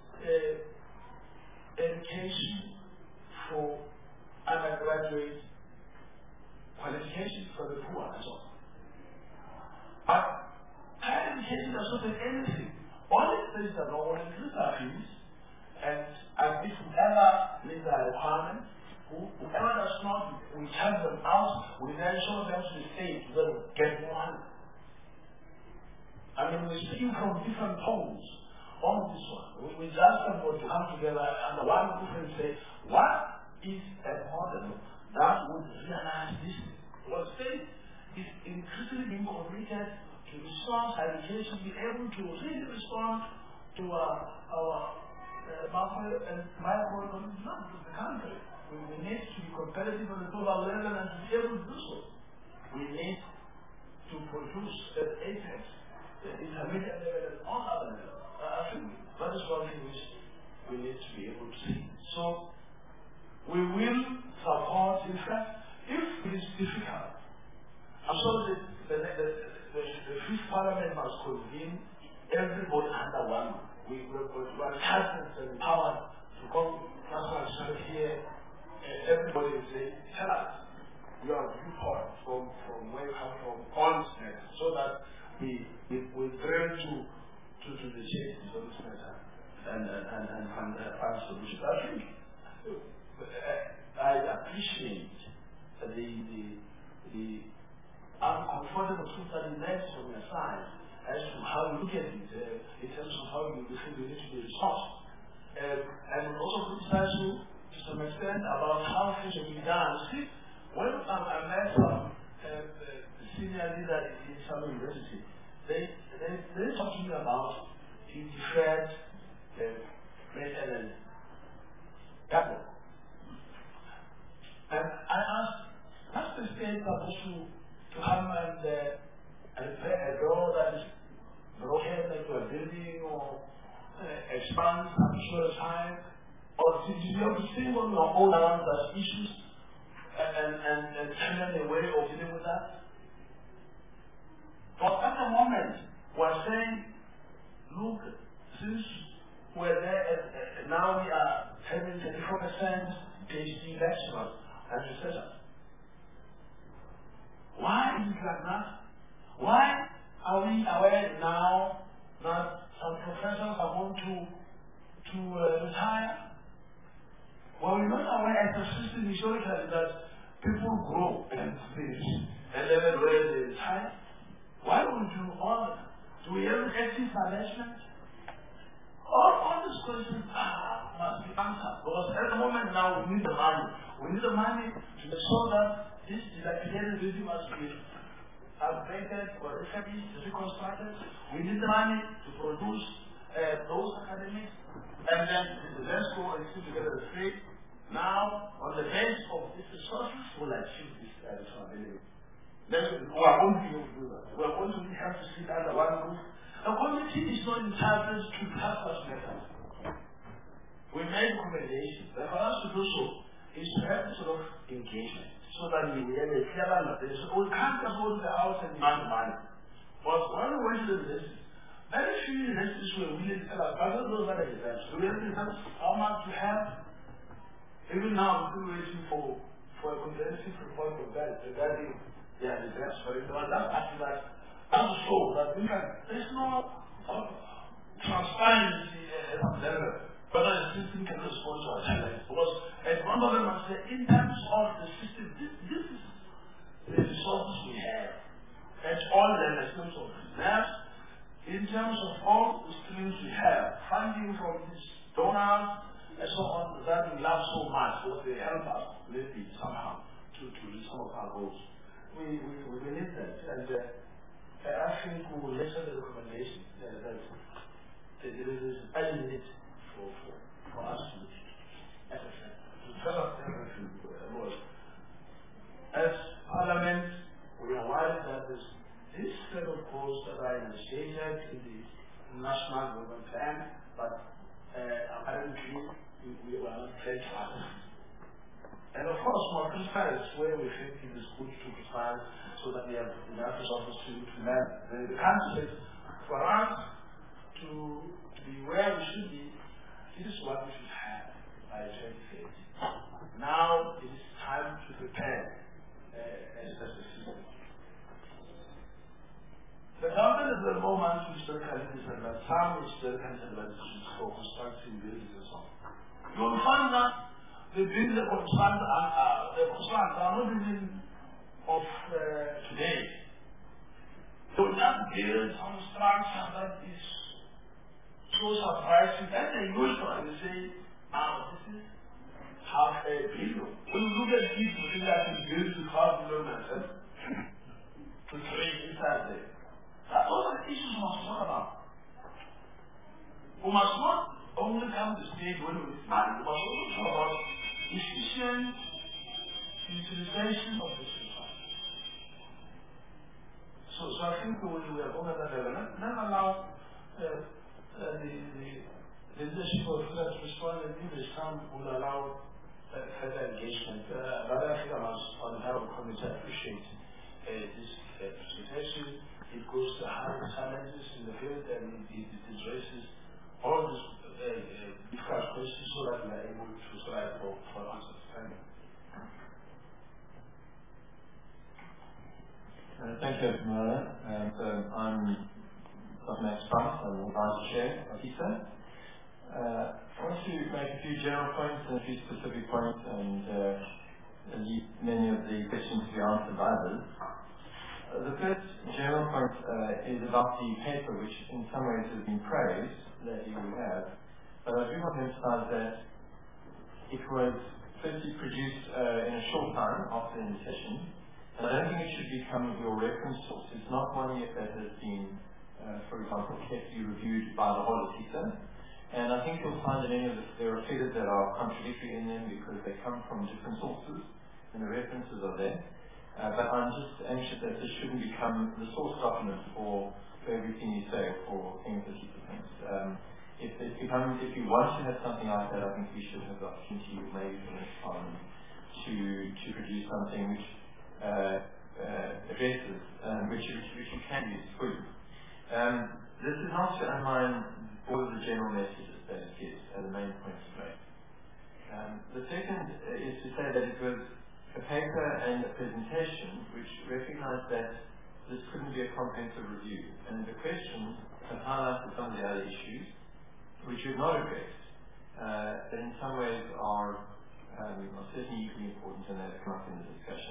education for undergraduate qualifications for the poor and so on. But higher education does not take anything. All it says that we will increase our fees, and if whoever meets our requirements, whoever does not, we charge them out, we then show them to the state to get more money. I mean, we're speaking from different poles on this one. We just them to come together under one group and say, what is a model that would realize this? Well, state is increasingly being committed to resource education, be able to really respond to our macro and microeconomic development of the country. We need to be competitive on the global level and to be able to do so. We need to produce an apex, the intermediate level and all other levels. I think that is one thing which we need to be able to see. So we will support, in fact, if it is difficult. I'm sure the fifth parliament must convene everybody under one. We are charged and empowered to come national here. Everybody will say, tell us your viewpoint from where you come from, honestness, so that we bring to the change of this matter and find solutions. I think I appreciate the uncomfortable truth that emerges from your side as to how you look at it in terms of how you think you need to be responsible. And also criticize you to some extent about how things should be done. See, when I met some senior leader in some university, they talked to me about the deferred maintenance capital. And I asked, what's the state supposed to come and repair a door that is broken into a building or expand some short time? Or did you have to think on your own around those issues and find a way of dealing with that? But at the moment, we're saying, look, since we're there, now we are having 34% PhD lecturers and researchers. Why is it like that? Why are we aware now that some professors are going to retire? Well, we're not aware as a system historically that people grow and finish and then where they retire. Why don't we do all of that? Do we have active management? All these questions must be answered. Because at the moment now we need the money. We need the money to make sure that this dilapidated building must be upgraded or established, reconstructed. We need the money to produce those academies, and then let's go and see together the trade. Now, on the basis of these resources, we'll achieve this responsibility. Then we are going to be able to do that. We are going to have to sit under one roof. A committee is not entitled to pass such matters. We make recommendations. But for us to do so is to have sort of engagement so that we have a clear understanding. So we can't just go to the house and demand money. But when we went to the universities, very few universities were willing to tell us, but those are the exams. We have to tell us how much to have. Even now, we're still waiting for a comprehensive report of that regarding their exams. For example, that's actually that to show that we can, there's no transparency at that level. Whether the system can respond to our challenges. Because as one of them must say, in terms of the system, this is the resources we have at all levels, in terms of reserves, in terms of all the streams we have, funding from these donors and so on, that we love so much, because they help us maybe somehow to reach some of our goals. We need that, and I think we will listen to the recommendation that there is a need for us to develop everything. As Parliament, we are aware that this set of goals that are initiated in the National Development Plan, but apparently we were not very fast. And of course, more precise where we think it is good to precise so that we have enough resources to implement. The country says, for us to be where we should be, this is what we should have by 2030. Now it is time to prepare as a system. The government at the moment is historically disadvantaged, some historically disadvantages for constructing buildings and so on. You will find that the buildings, the concerns are not even of today. They will not build some structure that is so surprising, and they use it and they say, now this is half a billion. When you look at people, you think that can build to half a billion myself to train inside there. That's all the issues we must talk about. We must not only come to the stage when we find, we must also talk about efficient utilization of this resource. So I think we are going at that level. Never allow the leadership of that respond and English time will allow further engagement. But I think I must, on behalf of the committee, appreciate this presentation. It goes to high challenges in the field and it addresses all these difficult questions so that we are able to strive for answers. Thank you. Thank you, Mara. I'm Dr. Max Price, I'm the Vice Chair of ISA. I want to make a few general points and a few specific points and leave many of the questions to be answered by others. The first general point is about the paper, which in some ways has been praised that you have, but I do want to emphasize that it was firstly produced in a short time after the session, and I don't think it should become your reference source. It's not one yet that has been, for example, carefully reviewed by the whole of CISA, and I think you'll find that there are figures that are contradictory in them because they come from different sources, and the references are there. But I'm just anxious that this shouldn't become the source document for everything you say, for things that you think. If you want to have something like that, I think we should have the opportunity, maybe for the next Parliament, to produce something which addresses, which you can use fully. This is not to undermine all of the general messages that it gives as the main points to make. The second is to say that it was a paper and a presentation which recognized that this couldn't be a comprehensive review, and the questions have highlighted some of the other issues which you've not addressed, that in some ways are certainly equally important and they've come up in the discussion.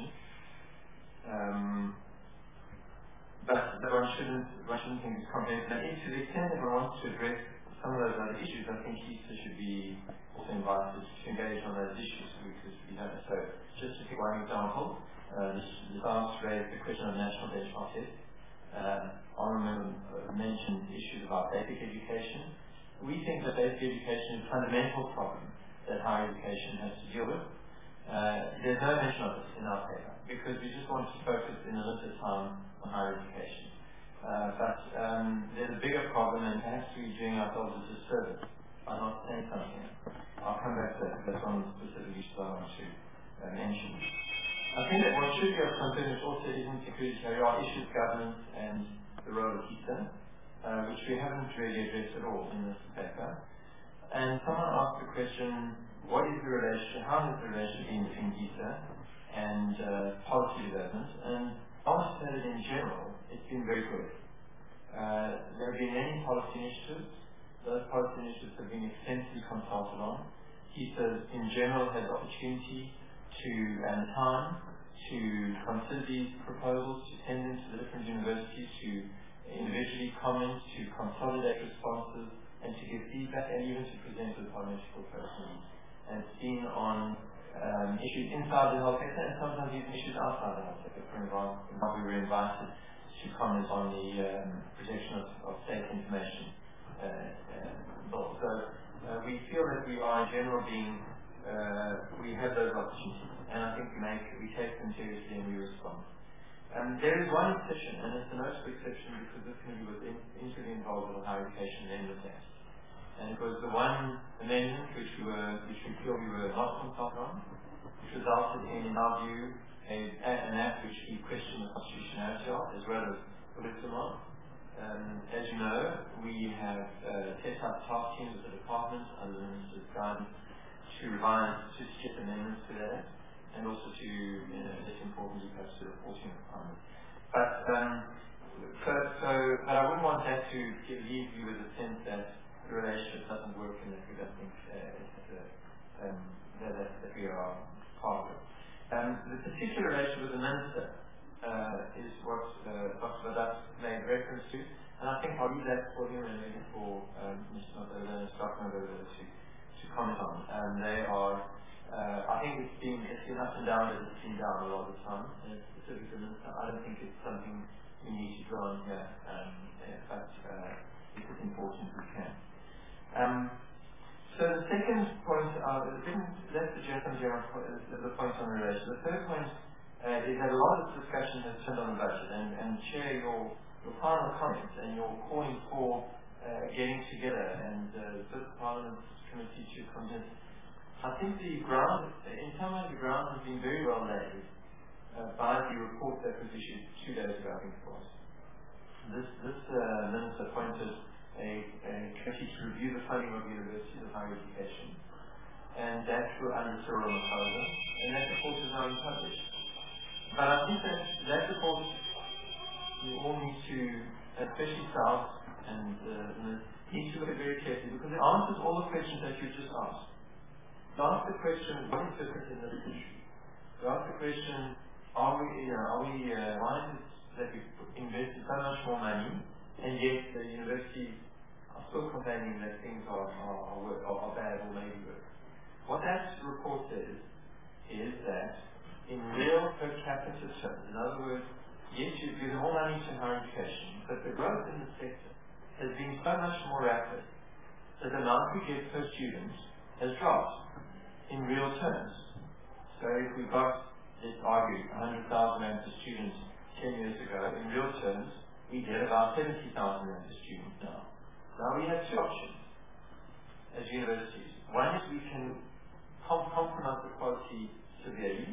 But one shouldn't think it's comprehensive. And to the extent that one wants to address some of those other issues, I think ISA should be also invited to engage on those issues because we have. So just to take one example, the House raised the question of national benchmark test. Honourable mentioned issues about basic education. We think that basic education is a fundamental problem that higher education has to deal with. There's no mention of this in our paper because we just want to focus in a limited time on higher education. But there's a bigger problem, and perhaps we're doing ourselves a disservice by not saying something. I'll come back to that. That's one of the specific issues I want to mention. I think that what should be of concern is also isn't security carry our issues, governance, and the role of HESA, which we haven't really addressed at all in this paper. And someone asked the question, what is the relation, how has the relation been between HESA and policy development? And I want to say that in general, it's been very good. There have been many policy initiatives. Those policy initiatives have been extensively consulted on. HESA in general has opportunity and time to consider these proposals, to send them to the different universities, to individually comment, to consolidate responses, and to give feedback, and even to present to the parliamentary persons. And it's been on issues inside the health sector, and sometimes even issues outside the health sector. For example, we were invited to comment on the protection of state information bill. So we feel that we are in general we have those opportunities, and I think we take them seriously and we respond. There is one exception, and it's a notable exception because this can be intimately involved with higher education and the test. And it was the one amendment which we feel we were not consulted on, which resulted in our view, an act which we question the constitutionality of, as well as political on. As you know, we have set up task teams with the department under the Minister's guidance to revise, to suggest amendments to that, and also to, less importantly, perhaps the reporting requirement. But I wouldn't want that to leave you with a sense that the relationship doesn't work and that we don't think that we are part of it. The particular relationship with the Minister is what Dr. Badat made reference to, and I think I'll leave that for him and maybe for Mr. Notola and Dr. Notola to comment on. They are, I think it's been up and down, but it's been down a lot of the time. And specifically the Minister, I don't think it's something we need to draw on here, but it is important we can. So the second point, that's the general point on the relation. The third point is that a lot of discussion has turned on the budget, and Chair, your final comments and your calling for getting together and this Parliament's committee to convince. I think in some ways the ground has been very well laid by the report that was issued 2 days ago, I think it was. This Minister appointed a committee to review the funding of universities of higher education, and that will under Cyril Ramaphosa, and that report is now being published. But I think that report we all need to, especially South and need to look at very carefully, because it answers all the questions that you just asked. You ask the question, what is different in this issue? You ask the question, why is it that we've invested so much more money, and yet the universities are still complaining that things are bad or maybe good? What that report says is that in real per capita terms, in other words, yes, you've given more money to higher education, but the growth in the sector has been so much more rapid that the amount we get per student has dropped in real terms. So if we got, let's argue, 100,000 rand per student 10 years ago, in real terms, we get about 70,000 rand per student now. Now we have two options as universities. One is we can compromise the quality severely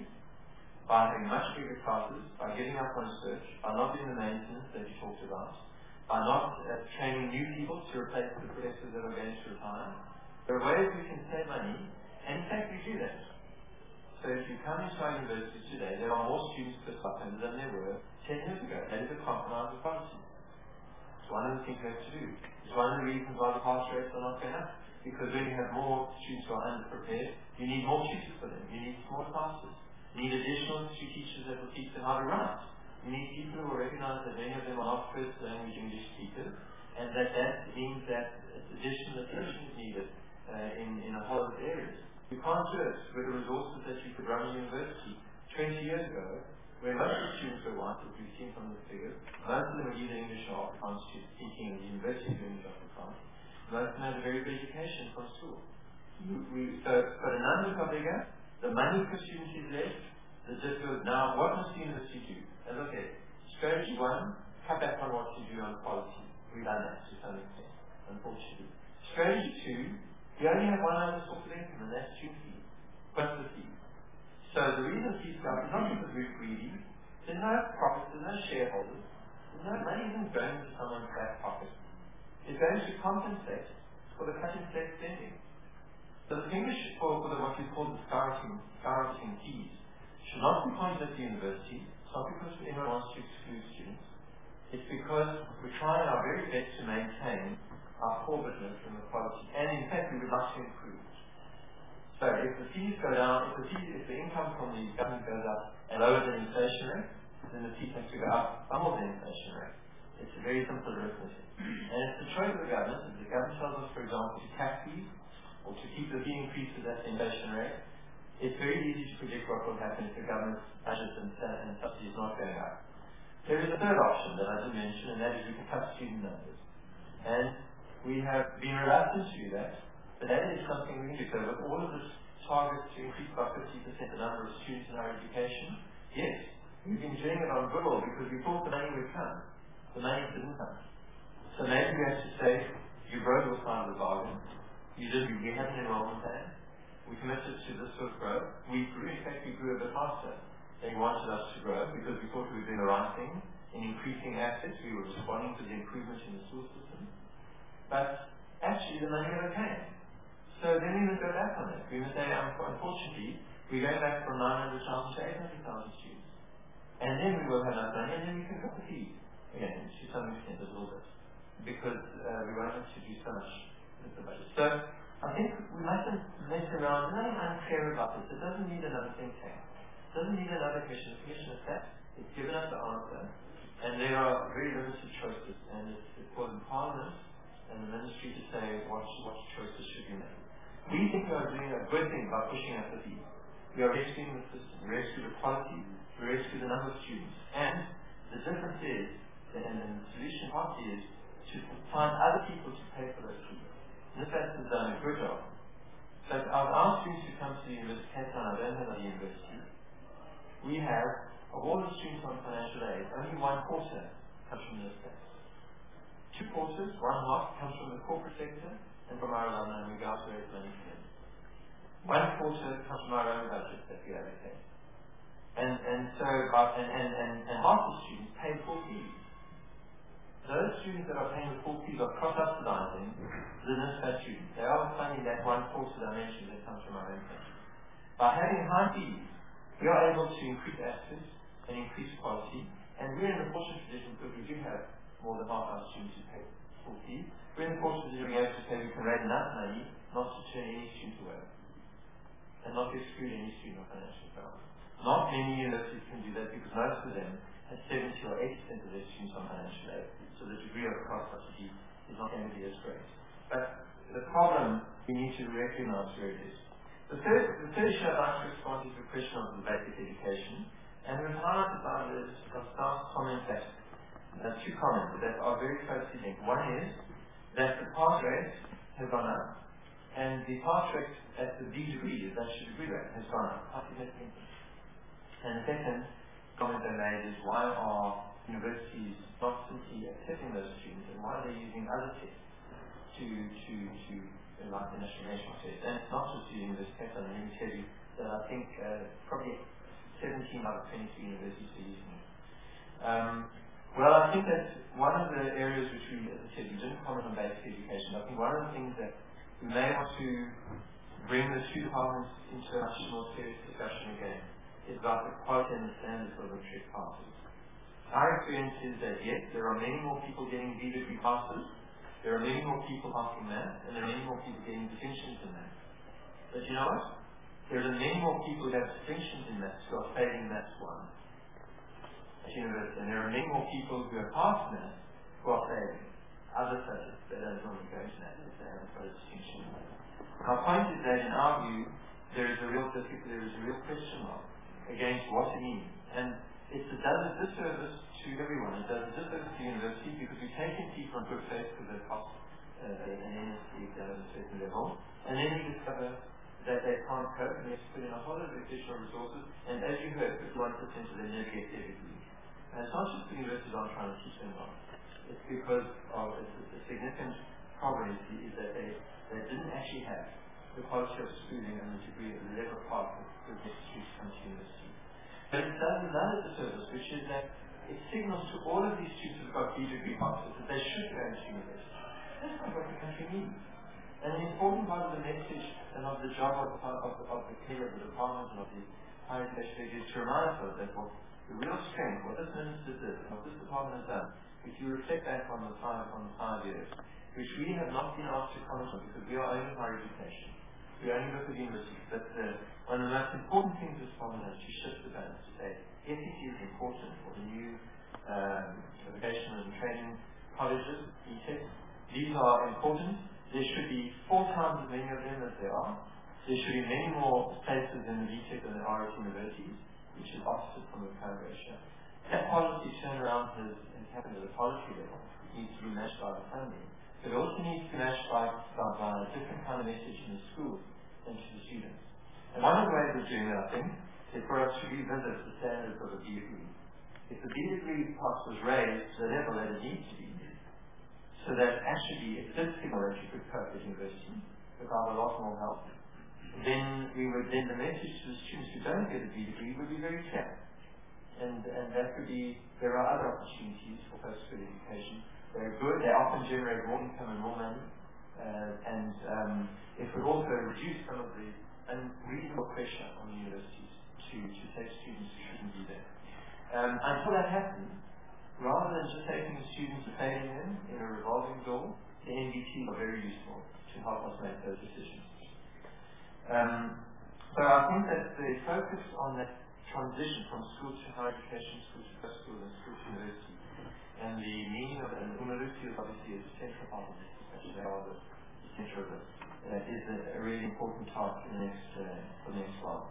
by having much bigger classes, by giving up on research, by not doing the maintenance that you talked about, by not training new people to replace the professors that are going to retire. There are ways we can save money, and in fact we do that. So if you come into our universities today, there are more students per stipend than there were 10 years ago. That is a compromise of quality. It's one of the things we have to do. It's one of the reasons why the pass rates are not going up. Because when you have more students who are underprepared, you need more tutors for them. You need smaller classes. You need additional teachers that will teach them how to write. You need people who will recognize that many of them are not first language English speakers, and that means that additional attention is needed in a whole lot of areas. You can't do it with the resources that you could run a university 20 years ago where most of the students were white, as we've seen from the figures, most of them were either English or Afrikaans students teaching in the University of English Afrikaans. Most of them had a very good education from school. So the numbers are bigger, the money per student is less, the difference. Now, what must the university do? As I said, strategy one, cut back on what you do on quality. We've done that to some extent, unfortunately. Strategy two, you only have one other source of income, and that's student fees. What's the fee? So the reason fees go up is not because we're greedy. There's no profits, there's no shareholders. There's no money isn't going to someone's back pocket. It's going to compensate for the cut in state spending. So the thing for what you call the skyrocketing fees should not be pointed at the university. It's not because anyone wants to exclude students. It's because we're trying our very best to maintain our core business and the quality. And in fact, we would like to improve it. So if the fees go down, if the income from the government goes up and lower than inflation rate, then the fees have to go up more than inflation rate. It's a very simple arithmetic. And it's the choice of the government. If the government tells us, for example, to cap fees or to keep the fee increases at the inflation rate, it's very easy to predict what will happen if the government's budget and subsidies not going up. There is a third option that I didn't mention, and that is we can cut student numbers. And we have been reluctant to do that, but that is something we need to do. So with all of this targets to increase by 50% the number of students in our education, yes, we've been doing it on goodwill because we thought the money would come. The money didn't come. So maybe we have to say, you broke your side of the bargain. We had an enrollment plan. We committed to this sort of growth. We grew, in fact, we grew a bit faster than you wanted us to grow because we thought we were doing the right thing in increasing assets. We were responding to the improvement in the school system. But actually, the money never came. So then we must go back on it. We must say, unfortunately, we're going back from 900,000 to 800,000 students. And then we will have enough money, and then we can cut the fees. Again, to some extent, a little bit. Because we won't have to do so much with the budget. So I think we mustn't mess around. There's nothing unfair about this. It doesn't need another think tank. It doesn't need another commission. The commission is set. It's given us the answer. And there are very limited choices. And it's for the Parliament and the Ministry to say what choices should be made. We think we are doing a good thing by pushing up the fees. We are rescuing the system. We rescue the quality. We rescue the number of students. And the difference is, and the solution partly is, to find other people to pay for those fees. And this has done a good job. So of our students who come to the University of Cape Town, I don't have at the university, we have, of all the students on financial aid, only 1/4 comes from this place. 2/4, 1/2 comes from the corporate sector and from our alumni, and we go out to raise money for them. 1/4 comes from our own budget that we allocate. And so half the students pay full fees. Those students that are paying the full fees are cross-subsidizing the NSFAS students. They are funding that 1/4 that I mentioned that comes from our own country. By having high fees, we are able to increase access and increase quality, and we're in the fortunate position because we do have more than half our students who pay full fees. We're in the fortunate position to be able to say we can raise enough money not to turn any student away and not to exclude any student of financial grounds. Not many universities can do that because most of them have 70 or 80% of their students on financial aid. So the degree of cost subsidy is not going to be as great. But the problem, we need to recognize where it is. The third issue I'd like to respond to is the question of the basic education. And it was highlighted by the staff comment that two comments that are very closely linked. One is that the pass rate has gone up, and the pass rate at the B degree, the bachelor degree rate, has gone up quite significantly. And the second comment they made is why are universities not simply accepting those students, and why are they using other tests to like the national benchmark test? And it's not just the University of Cape Town. Let me tell you that I think probably 17 out of 22 universities are using it. Well, I think that one of the areas which we, as I said, we didn't comment on basic education. I think one of the things that we may want to bring the two departments into a much more serious discussion again is about the quality and the standards of the matric passes. Our experience is that yes, there are many more people getting B degree passes, there are many more people passing math, and there are many more people getting distinctions in math. But you know what? There are many more people who have distinctions in math who are failing maths 1 at university, and there are many more people who have passed math who are failing other subjects that don't normally go to math if they haven't got a distinction in math. Our point is that in our view, there is a real question mark against what it means. And it does a disservice to everyone. It does a disservice to the university because we're taking people on good faith because they pass an NSC exam at a certain level, and then we discover that they can't cope and we have to put in a whole lot of additional resources, and as you heard, 51% of them never get their degree. And it's not just the universities aren't trying to teach them well. It's because of a significant problem is that they didn't actually have the quality of schooling and the degree at the level part that necessary to come to university. But it does another disservice, which is that it signals to all of these students who've got B degree masters that they should go into university. That's not what the country needs. And an important part of the message and of the job of the committee, of the department, and of the higher education is to remind us that what the real strength, what this minister did, what this department has done, if you reflect back on the 5 years, which we have not been asked to comment on because we are only higher education. We only look at universities. But one of the most important things this department is to shift the balance, to say FET is important for the new education and training colleges, ETEC. These are important. There should be 4 times as many of them as there are. There should be many more places in the VTech than there are at universities, which is opposite from the current ratio. That policy turnaround has happened at a policy level. It needs to be matched by the funding. But it also needs to be matched by a different kind of message in the schools and to the students. And one of the ways of doing that, I think, is for us to revisit the standards of the B degree. If the B degree cost was raised to the level that it needs to be, so that actually it did signal that you could cope at university without a lot more help, then the message to the students who don't get a B degree would be very clear. And that would be, there are other opportunities for post-school education. They're good, they often generate more income and more money, and it would also reduce some of the unreasonable pressure on the universities to take students who shouldn't be there. Until that happens, rather than just taking the students and failing them in a revolving door, the NVT are very useful to help us make those decisions. So I think that the focus on that transition from school to higher education, school to post-school, and school to university, and the meaning of it, and university is obviously a central part of this discussion, they are the center of it, is a really important part for the next while.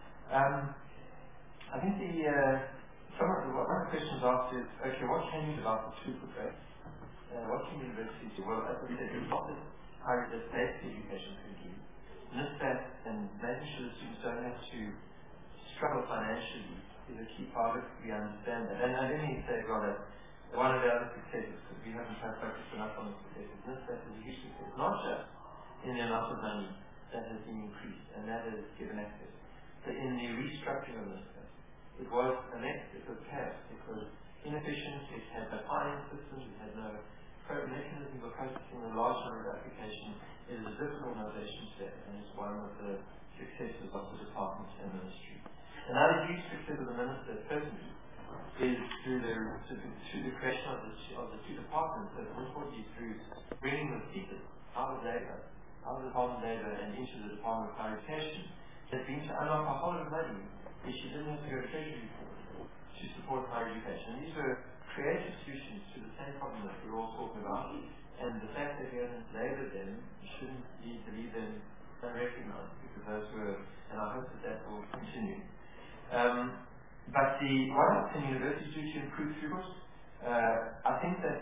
I think one of the questions asked is, okay, what can you do about the throughput rate? What can universities do? Well, as we said, it's not that higher education can do. NSPAT and making sure that students don't have to struggle financially is a key part of it. We understand that. And let me say as well that one of the other successes, because we haven't tried to focus enough on the successes, NSPAT is a huge success, not just in the amount of money that has been increased and that has given access, but in the restructuring of NSPAT. It was a mess, it was chaos, it was inefficient, it had no finance systems, it had no mechanisms of processing a large number of applications. It is a different organization step, and it's one of the successes of the department and ministry. Another huge success of the minister personally is through the creation of the 2 departments, but importantly through bringing the people out of the Department of Labour and into the Department of Higher Education, has been to unlock a whole lot of money which you didn't have to go to Treasury for to support higher education. And these were creative solutions to the same problem that we're all talking about. And the fact that we haven't laboured them shouldn't leave them unrecognised, because those were, and I hope that will continue. But what can universities do to improve throughput? I think that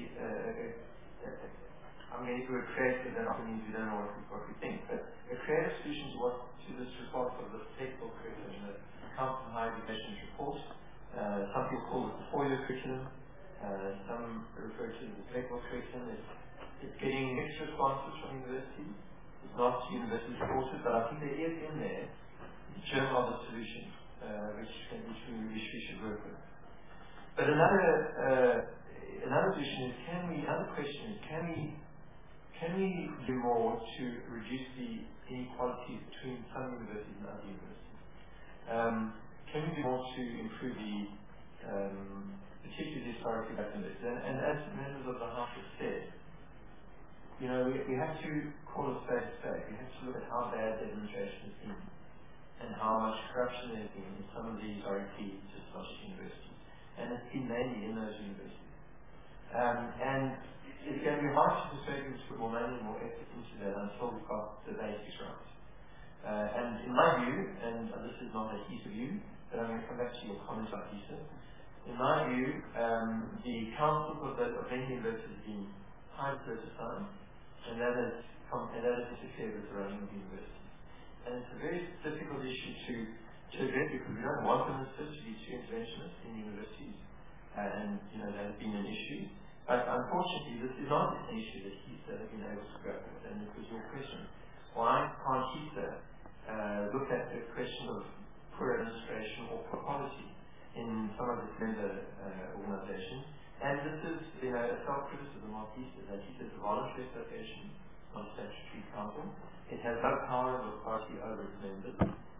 I'm going to do a creative, that often means we don't know what we think, but a creative solution to this response of the flexible curriculum that comes from higher education report. Some people call it the 4-year curriculum. Some refer to it as the flexible curriculum. It's getting mixed responses from universities. It's not university supported, but I think there is in there the germ of the solution, which we should work with. But another solution is, another question is, can we do more to reduce the inequalities between some universities and other universities? Can we do more to improve particularly historically black universities? And as members of the House have said, we have to call a spade a spade. We have to look at how bad the administration has been and how much corruption there has been in some of these RFP universities. And it's been mainly in those universities. And it's going to be hard to persuade them to put more money and more effort into that until we've got the basics right. And in my view, and this is not a piece of view, but I'm going to come back to your comments about Lisa. In my view, the councils of many universities have been highly politicized, and that has interfered with the running of the university. And it's a very difficult issue to address because we don't want the ministers to be too interventionist in universities, and that has been an issue. But unfortunately, this is not an issue that HESA has been able to grapple with, and it was your question. Why can't HESA look at the question of poor administration or poor policy in some of its member organizations? And this is a self-criticism of HESA, that HESA is a voluntary association, not a statutory council. It has no power or authority over its members.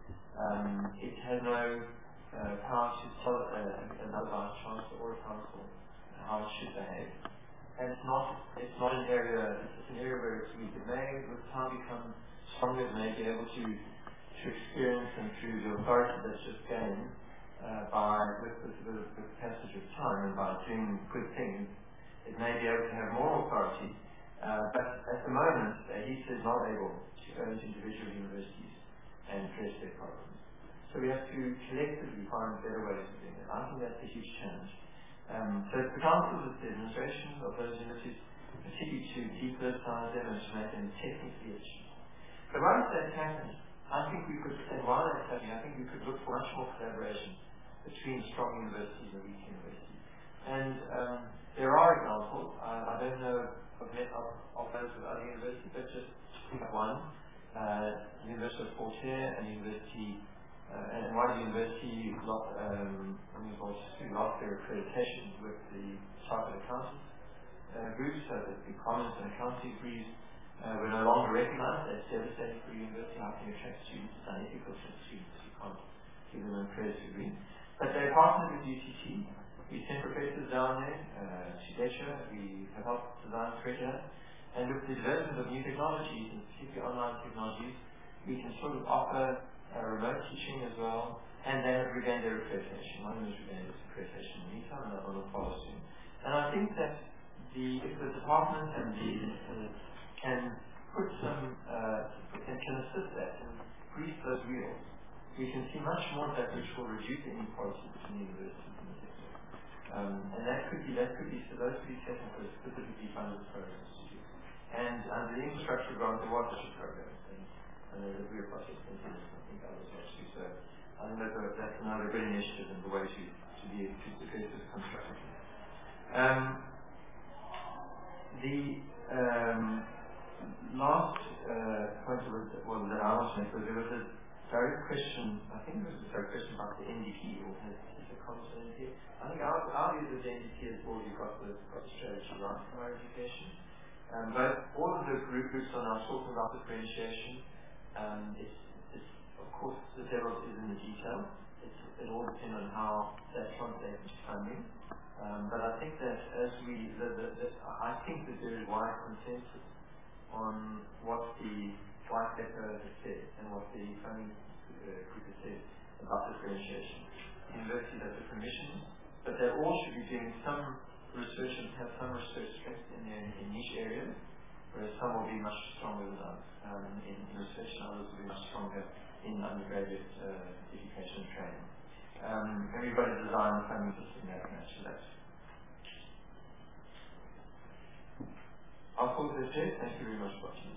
It has no power to tell another vice chancellor or a council how it should behave. And it's not an area, it's an area where it's weak. It may, with time, become stronger. It may be able to experience and through the authority that's just gained with passage of time and by doing good things, it may be able to have more authority. But at the moment, HESA is not able to go into individual universities and address their problems. So we have to collectively find better ways of doing it. I think that's a huge challenge. So it's the council, it's the administration of those universities, particularly to depoliticize them and to make them technically achieved. But once that's happened, I think we could, and while that's happening, I think we could look for much more collaboration between strong universities and weak universities. And there are examples. I don't know of those with other universities, but just to pick up one. The University of Fort Hare and University and one university lost their accreditation with the Chartered Accountants group, so that the comments and accounting degrees were no longer recognized. That's devastating for a university. How can you attract students? It's unethical for students. You can't give them an accredited degree. But they partnered with UTT. We sent professors down there to lecture. We have helped design curricula. And with the development of new technologies, and particularly online technologies, we can sort of offer remote teaching as well, and they have regained their accreditation. One of them has regained its accreditation in the meantime, and that one will follow soon. And I think that if the department and can put some, and can assist that and grease those wheels, we can see much more of that which will reduce the inequality between universities and the sector. And that could be so those could be technical, specifically funded programs to do. And under the infrastructure grant, there was such a program, and there's a real process continues. So I think that's another good initiative and the way to be constructive. The last point that I want to make was there was a direct question. I think there was a direct question about the NDP or has a comment on NDP. I think our view is that the NDP has already got the strategy right for higher education. But all of the groups are now talking about differentiation. Of course, the devil is in the detail. It all depends on how that translates into funding. But I think that I think that there is wide consensus on what the white paper has said and what the funding group has said about differentiation. Universities have different missions, but they all should be doing some research and have some research strength in niche areas, whereas some will be much stronger than others in research, and others will be much stronger in undergraduate education and training. Everybody designed a funding system that matches that. I'll close this here. Thank you very much for watching.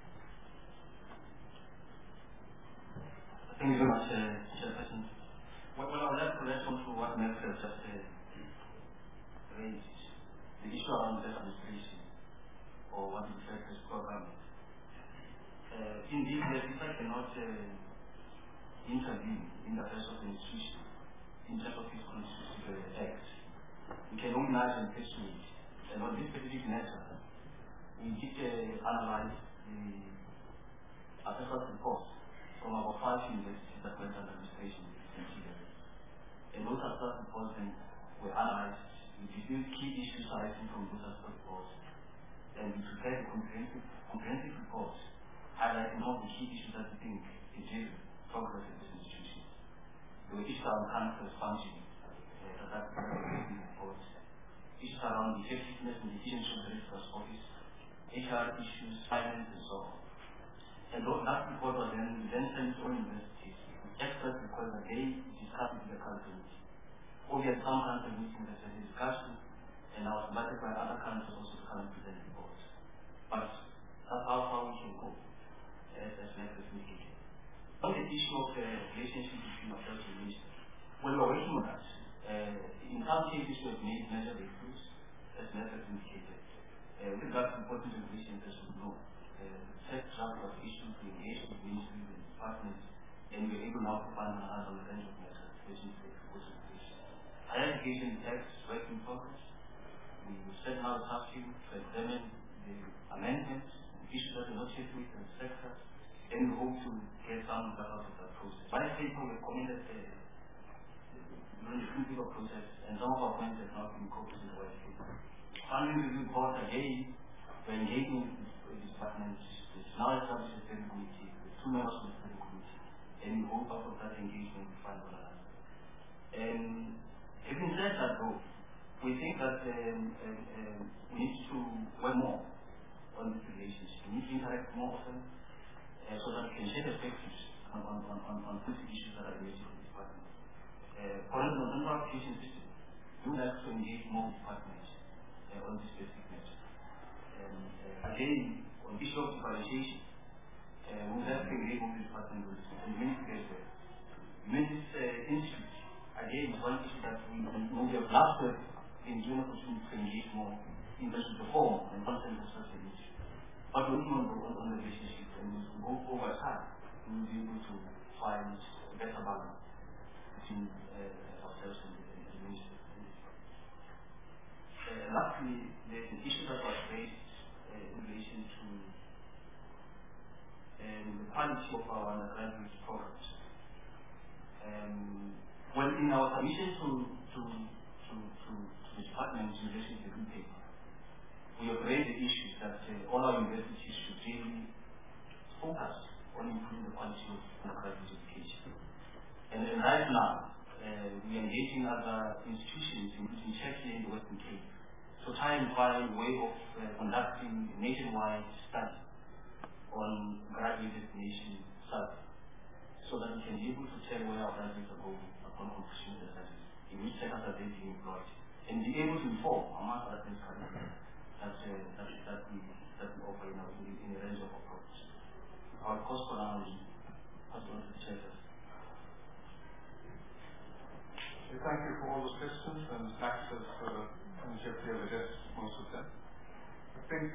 Thank you very much, Chairperson. Well, I would like to respond to what Melf has just raised, the issue around best administration, or what is referred as program. Indeed, the teacher cannot intervene in the affairs of the institution in terms of his constitutional act. We can only nudge and persuade. And on this specific matter, we did analyze the assessment reports from about 5 universities that went under administration considered. And those assessment reports then were analyzed. We reviewed key issues arising from those assessment reports. And we prepared a comprehensive report highlighting all the key issues that we think endanger progress in this institution. There were issues around campus function, that report, issues around the effectiveness and efficiency of the registrar's office, HR issues, finance, and so on. And that report was then sent to all universities. Experts requested that they discuss discussed in the council meeting. Obviously, some council meetings have been discussion, and I was invited by other councils also to come and present reports. But that's how far we can go as Nexus indicated. On the issue of the relationship between ourselves and the minister, when we are working on that, in some cases we have made major breakthroughs, as Nexus indicated. With regards to important regulations, as you know, the set draft was issued to engage with ministries and departments, and we are able now to find on a range of matters, which is the proposed regulation. Higher education tax work in progress. We will set now a task team to examine the amendments, issues that are not yet with the sector, and we hope to get some out of that process. By paper, we recommended during the critical process, and some of our points have not been incorporated in the white paper. Funding review report again, we're engaging with the departments. It's now established a steering committee with 2 members of the steering committee, and we hope out of that engagement we find one another. And having said that, though, we think that we need to work more on this relationship. We need to interact more often so that we can share perspectives on policy issues that are emerging from the department. For instance, on the application system, we would like to engage more departments on this specific matter. Again, on the issue of differentiation, we would like to engage more departments on this and the ministry as well. This institute, again, is one issue that we have last year in doing opportunity to engage more in terms of the form and content of such an issue. But we're working on the relationship, and we hope over time we will be able to find a better balance between ourselves and the ministry. Lastly, there's an issue that was raised in relation to the quality of our undergraduate programs. Well, in our submission to the department in relation to the green paper, we have raised the issue that all our universities should really focus on improving the quality of undergraduate education. And then right now, we are engaging other institutions, including Turkey and the Western Cape, to try and find a way of conducting a nationwide study on graduate destination study, so that we can be able to tell where our graduates are going upon completion of the studies, in which sectors are they being employed, and be able to inform, among other things, that we offer in a range of approaches. Our cost for now is pass on to the chapters. Thank you for all those questions, and Max and Jeffrey have addressed most of them. I think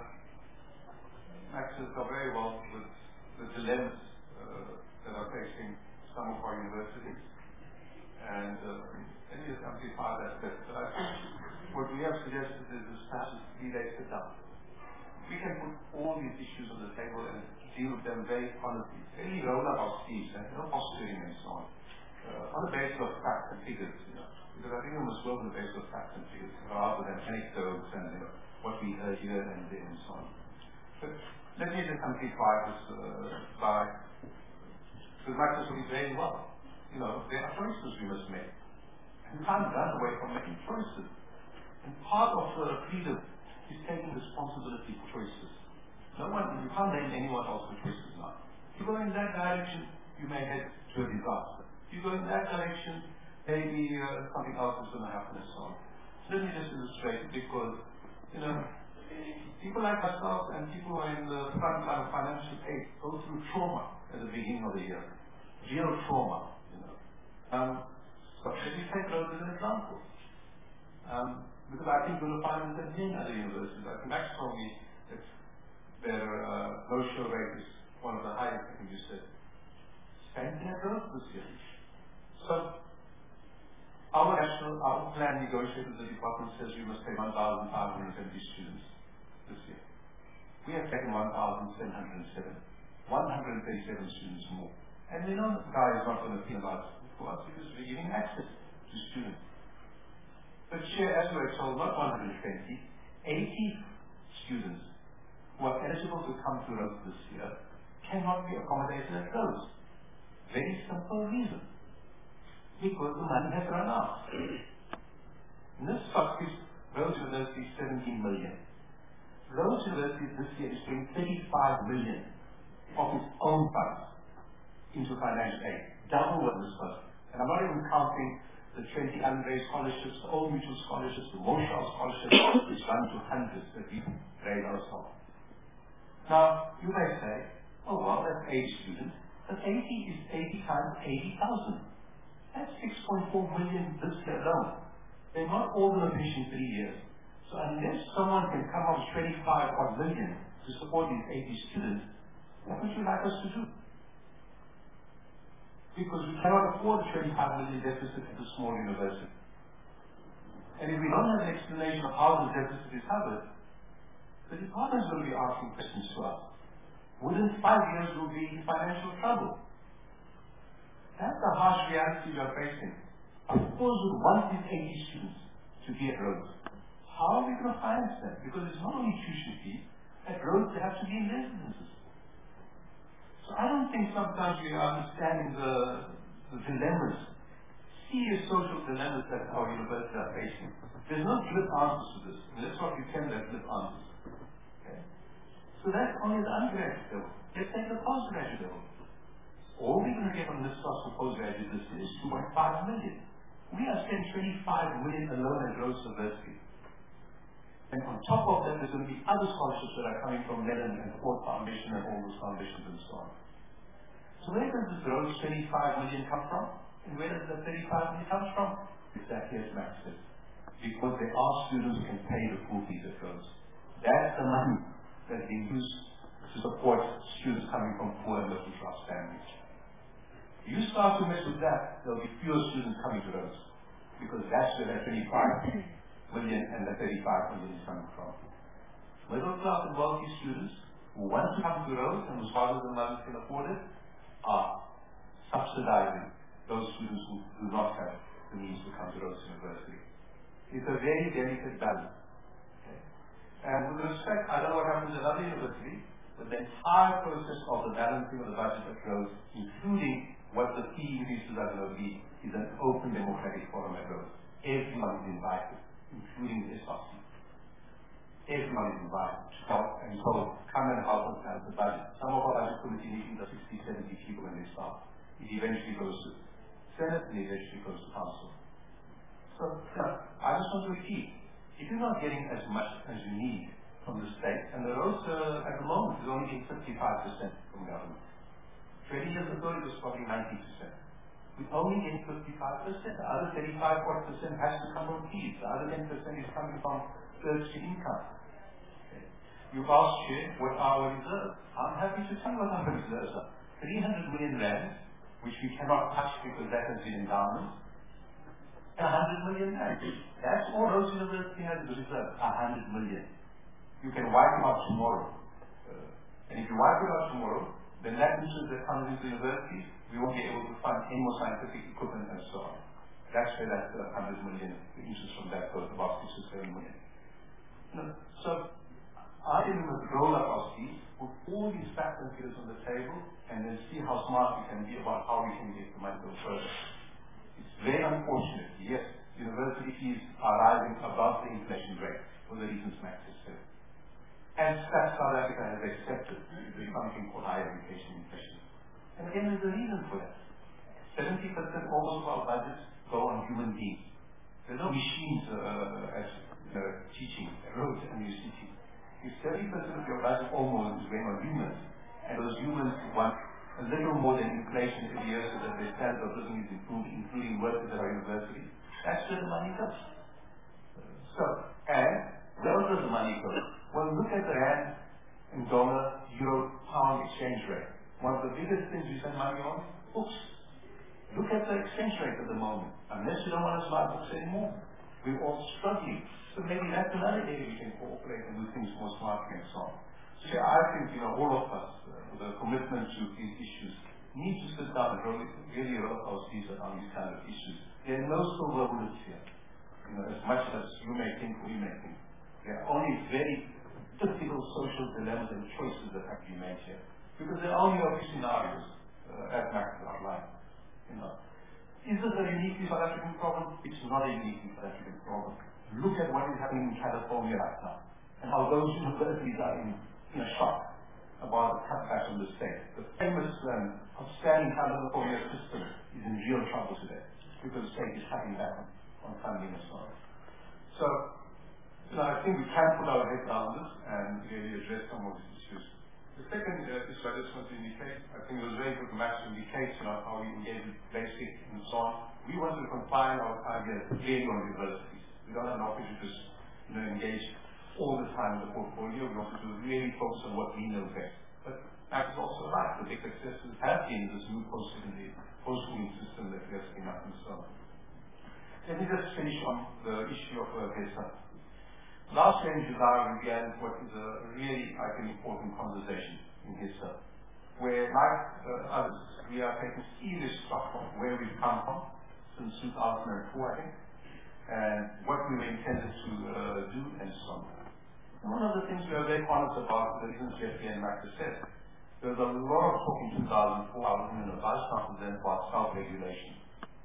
Max has got very well with the dilemmas that are facing some of our universities, and he has amplified that bit. But I think what we have suggested is a status related down. We can put all these issues on the table and deal with them very honestly, really roll up our sleeves and no posturing and so on the basis of facts and figures, because I think we must work on the basis of facts and figures rather than anecdotes and what we heard here and there and so on. But let me just amplify this because Max has been saying, well, there are choices we must make. And we can't run away from making choices. And part of freedom is taking responsibility for choices. You can't blame anyone else for choices now. If you go in that direction, you may head to a disaster. If you go in that direction, maybe something else is going to happen and so on. So let me just illustrate it, because, people like ourselves and people who are in the front line of financial aid go through trauma at the beginning of the year. Real trauma, So let me take those as an example. Because I think we'll find this in other universities. I think Max told me that their no-show rate is one of the highest, I think you said. Same thing across this year. So our plan negotiated with the department says we must pay 1,570 students this year. We have taken 1,707, 137 students more. And we know the guy is not going to penalize for us because we're giving access to students. But as we were told, not 120, 80 students who are eligible to come to Rhodes this year cannot be accommodated at Rhodes. Very simple reason. Because the money has run out. And this cost Rhodes University 17 million. Rhodes University this year is putting 35 million of its own funds into financial aid. Double what this was And I'm not even counting the 20 unraised scholarships, the Old Mutual scholarships, the Moshal scholarships, which run to hundreds that we raise ourselves. Now, you may say, oh well, that's 80 students. But 80 is 80 times 80,000. That's 6.4 million this year alone. They're not all going to finish in 3 years. So unless someone can come up with 25 odd million to support these 80 students, what would you like us to do? Because we cannot afford a 25 million deficit at a small university. And if we don't have an explanation of how the deficit is covered, the department is going to be asking questions to us. Within 5 years, we'll be in financial trouble. That's the harsh reality we are facing. Of course, we want these 80 students to be at Rhodes. How are we going to finance them? Because it's not only tuition fees. At Rhodes, they have to be in residences. So I don't think sometimes we are understanding the dilemmas, serious social dilemmas that our universities are facing. There's no flip answers to this. And let's not pretend there are flip answers. So that's only the undergraduate level. Let's take the postgraduate level. All we're going to get on this cost for postgraduate this year is 2.5 million. We are spending 25 million alone at Rhodes University. And on top of that, there's going to be other scholarships that are coming from Mellon and Ford Foundation and all those foundations and so on. So where does this Rhodes 25 million come from? And where does the 35 million come from? Exactly as Max said. Because there are students who can pay the full fees at Rhodes. That's the money that they use to support students coming from poor and middle class families. If you start to mess with that, there'll be fewer students coming to Rhodes, because that's where that 25 million and the 35 million is coming from. Middle class and wealthy students who want to come to Rhodes and whose fathers and mothers can afford it are subsidizing those students who do not have the means to come to Rhodes University. It's a very delicate balance. And with respect, I don't know what happens at other universities, but the entire process of the balancing of the budget at Rhodes, including what the fee increases are going to be, is an open democratic forum at Rhodes. Everyone is invited, including the SRC. Everyone is invited to talk and so come and help us balance the budget. Some of our budget committee meetings are 60, 70 people when they start. It eventually goes to Senate and eventually goes to Council. So, I just want to repeat. If you're not getting as much as you need from the state, and the Rhodes at the moment is only getting 55% from government. 20 years ago it was probably 90%. We only get 55%. The other 35% has to come from fees. The other 10% is coming from third-stream income. Okay. You've asked Chair, what are our reserves? I'm happy to tell you what our reserves are. 300 million rand, which we cannot touch because that has been endowment. 100 million rand. That's all Rhodes University has to reserve, 100 million. You can wipe it out tomorrow. And if you wipe it out tomorrow, then that interest that comes into the university, we won't be able to fund any more scientific equipment and so on. That's where that 100 million, the interest from that goes about 6 or 7 million. So, I think we must roll up our sleeves, put all these facts and figures on the table, and then see how smart we can be about how we can get the money go further. It's very unfortunate. Yes, university fees are rising above the inflation rate for the reasons Max has said. And South Africa has accepted the something called higher education inflation. And again, there's a reason for that. 70% almost of our budgets go on human beings. There are no machines teaching Rhodes and UCT. If 70% of your budget almost is going on humans, and those humans want a little more than inflation every year so that their standard of living is improving, including workers at our university, that's where the money goes. So, and where does the money go? Well, look at the rand and dollar, euro, pound exchange rate. One of the biggest things we spend money on, books. Look at the exchange rate at the moment. Unless you don't want to buy books anymore, we're all struggling. So maybe that's another area we can cooperate and do things more smartly and so on. So I think, all of us, with a commitment to these issues, need to sit down and really roll our sleeves around these kind of issues. There are no silver bullets here. As much as you may think, we may think. There are only very difficult social dilemmas and choices that have to be made here. Because there are only a few scenarios, as Max outlined. Is this a uniquely South African problem? It's not a uniquely South African problem. Look at what is happening in California right now, and how those universities are in a shock. about the cutback on the state. The famous outstanding California system is in real trouble today because the state is cutting back on funding and so on. So, I think we can put our head down this and really address some of these issues. The second issue I just want to indicate, I think it was very good match to indicate how we engage with basic and so on. We want to confine our ideas really on universities. We don't have an opportunity to just engage all the time in the portfolio. We want to really focus on what we know best. But that is also right. The big successes have been this new post-secondary, post-schooling system that we have spin up and so on. Let me just finish on the issue of HESA. Last year in July, we began what is a really, I think, important conversation in HESA, where, like others, we are taking serious stock of where we've come from since 2004, I think, and what we were intended to do and so on. And one of the things we are very honest about, the reasons Jeffrey and Max said, there was a lot of talk in 2004, I was in a vice council then about self-regulation.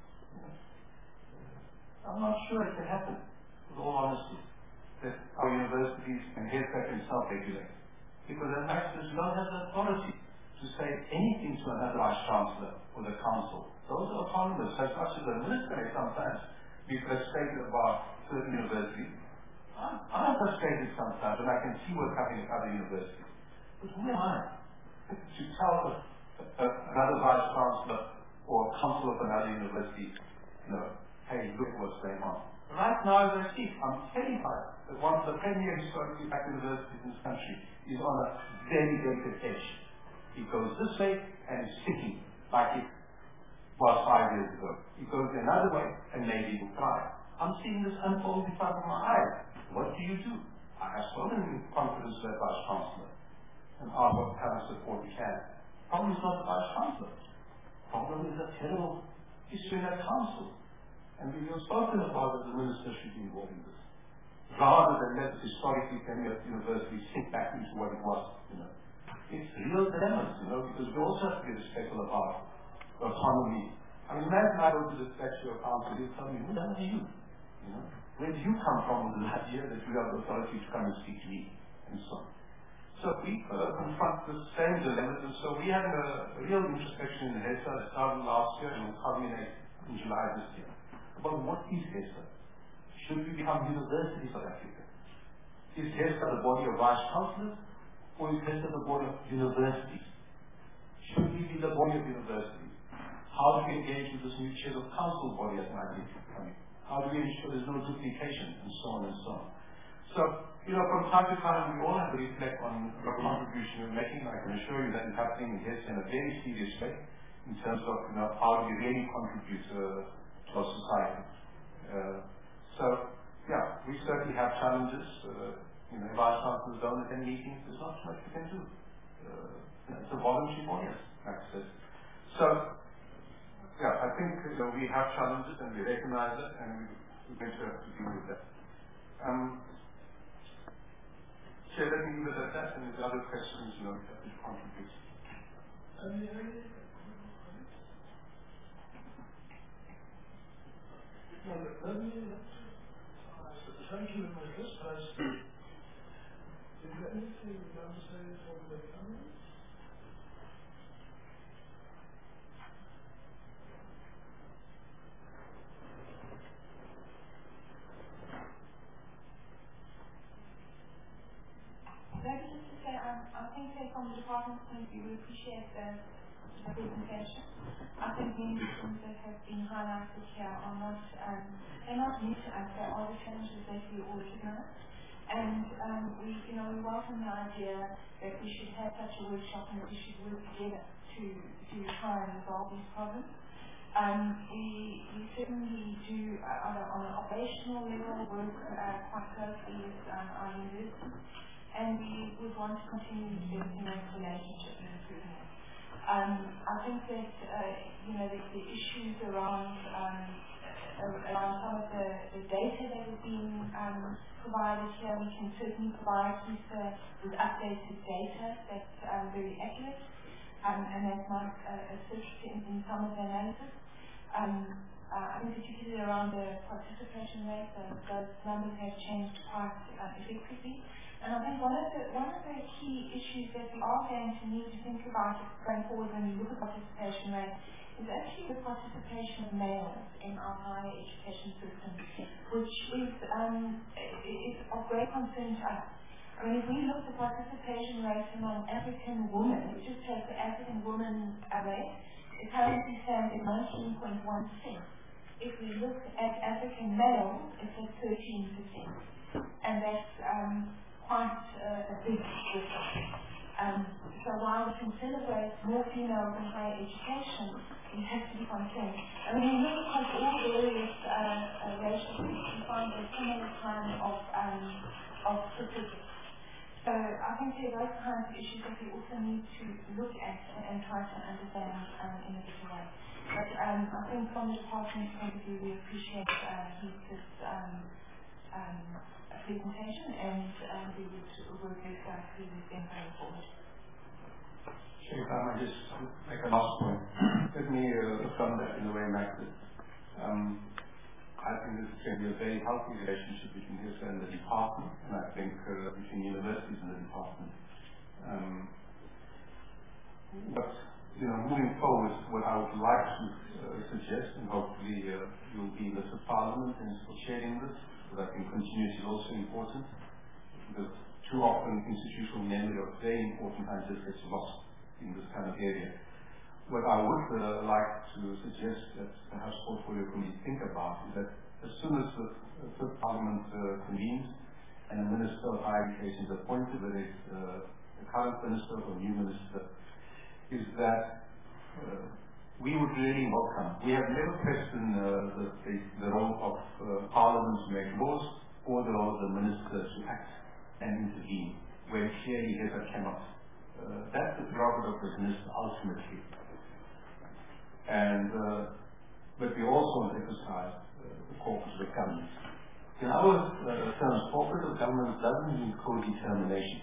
I'm not sure it can happen, with all honesty, that our universities and HESA can self-regulate. Because as Max says, we don't have the authority to say anything to another vice chancellor or the council. Those are autonomous, as much as the minister may sometimes be frustrated about certain universities. I'm frustrated sometimes, and I can see what's happening at other universities. But who am I to tell another vice chancellor or council of another university, hey, look what's going on? Right now, as I speak, I'm terrified that one of the premier historically black universities in this country is on a very delicate edge. It goes this way and it's sticking like it was 5 years ago. It goes another way and maybe it will thrive. I'm seeing this unfold in front of my eyes. What do you do? I have spoken in confidence with the Vice Chancellor and ask what kind of support we can. Problem is not the Vice Chancellor. Problem is a terrible issue in that council. And we've spoken about that the minister should be involved in this, rather than let the historically tenured university sink back into what it was. It's real dilemmas, because we also have to be respectful about autonomy. I mean, imagine I go to the statue of council, he'll tell me, who the hell are you? Where do you come from with the idea that you have the authority to come and speak to me? And so on. So we confront the same dilemmas, and so we had a real introspection in HESA that started last year and will culminate in July this year. About what is HESA? Should we become University South Africa? Is HESA the body of vice chancellors, or is HESA the body of universities? Should we be the body of universities? How do we engage with this new chair of council body as an idea to come in? How do we ensure there's no duplication, and so on and so on? So, from time to time, we all have to reflect on the contribution we're making. I can assure you that it's happening in HESA in a very serious way, in terms of how do we really contribute to our society. We certainly have challenges. Vice chancellors don't attend meetings. There's not much we can do. It's a voluntary body, as Max says. So, I think we have challenges and we recognize it, and we're going to have to deal with that. Chair, let me leave it at that, and if there are other questions, we have to contribute. Thank you in my first place. Is there anything you want to say from the family? Maybe just to say, I think that from the department's point of view, we appreciate the presentation. I think many things that have been highlighted here are not, they're not new to us, they are the challenges that we all recognize. And we welcome the idea that we should have such a workshop and that we should work together to try and resolve these problems. We certainly do, on an operational level, work quite closely with our universities, and we would want to continue to build that relationship and improving it. I think that the issues around some of the data that is being provided here, we can certainly provide HESA with updated data that's very accurate and that might assist in some of the analysis. I think particularly around the participation rate, those numbers have changed quite effectively. And I think one of the key issues that we are going to need to think about going forward when we look at participation rate is actually the participation of males in our higher education system, which is of great concern to us. I mean, if we look at the participation rate among African women, let's just take the African women rate, it currently stands at 19.1%. If we look at African males, it's at 13%. And that's quite a big difference. So while we can celebrate more females in higher education, we have to be concerned. I mean, when we look across all various racial groups, we find a similar kind of statistics. So I think there are those kinds of issues that we also need to look at and try to understand in a better way. But I think from the department's point of view, we appreciate his presentation, and we would work very closely with them going forward. If I might just make a last point. Let me affirm that in a way, Max. I think this is going to be a very healthy relationship between HISA and the department, and I think between universities and the department. But moving forward, what I would like to suggest, and hopefully you'll be in the Parliament and for sharing this, because I think continuity is also important, because too often institutional memory of very important times just gets lost in this kind of area. What I would like to suggest that perhaps portfolio committee think about is that as soon as the Fifth Parliament convenes and a Minister of Higher Education is appointed, whether it's the current Minister or new Minister, is that we would really welcome. We have never questioned the role of Parliament to make laws or the role of the Minister to act and intervene, where clearly HISA cannot. That's the prerogative of the Minister ultimately. And but we also emphasize the corpus of government. In our terms, corpus of government doesn't mean co-determination.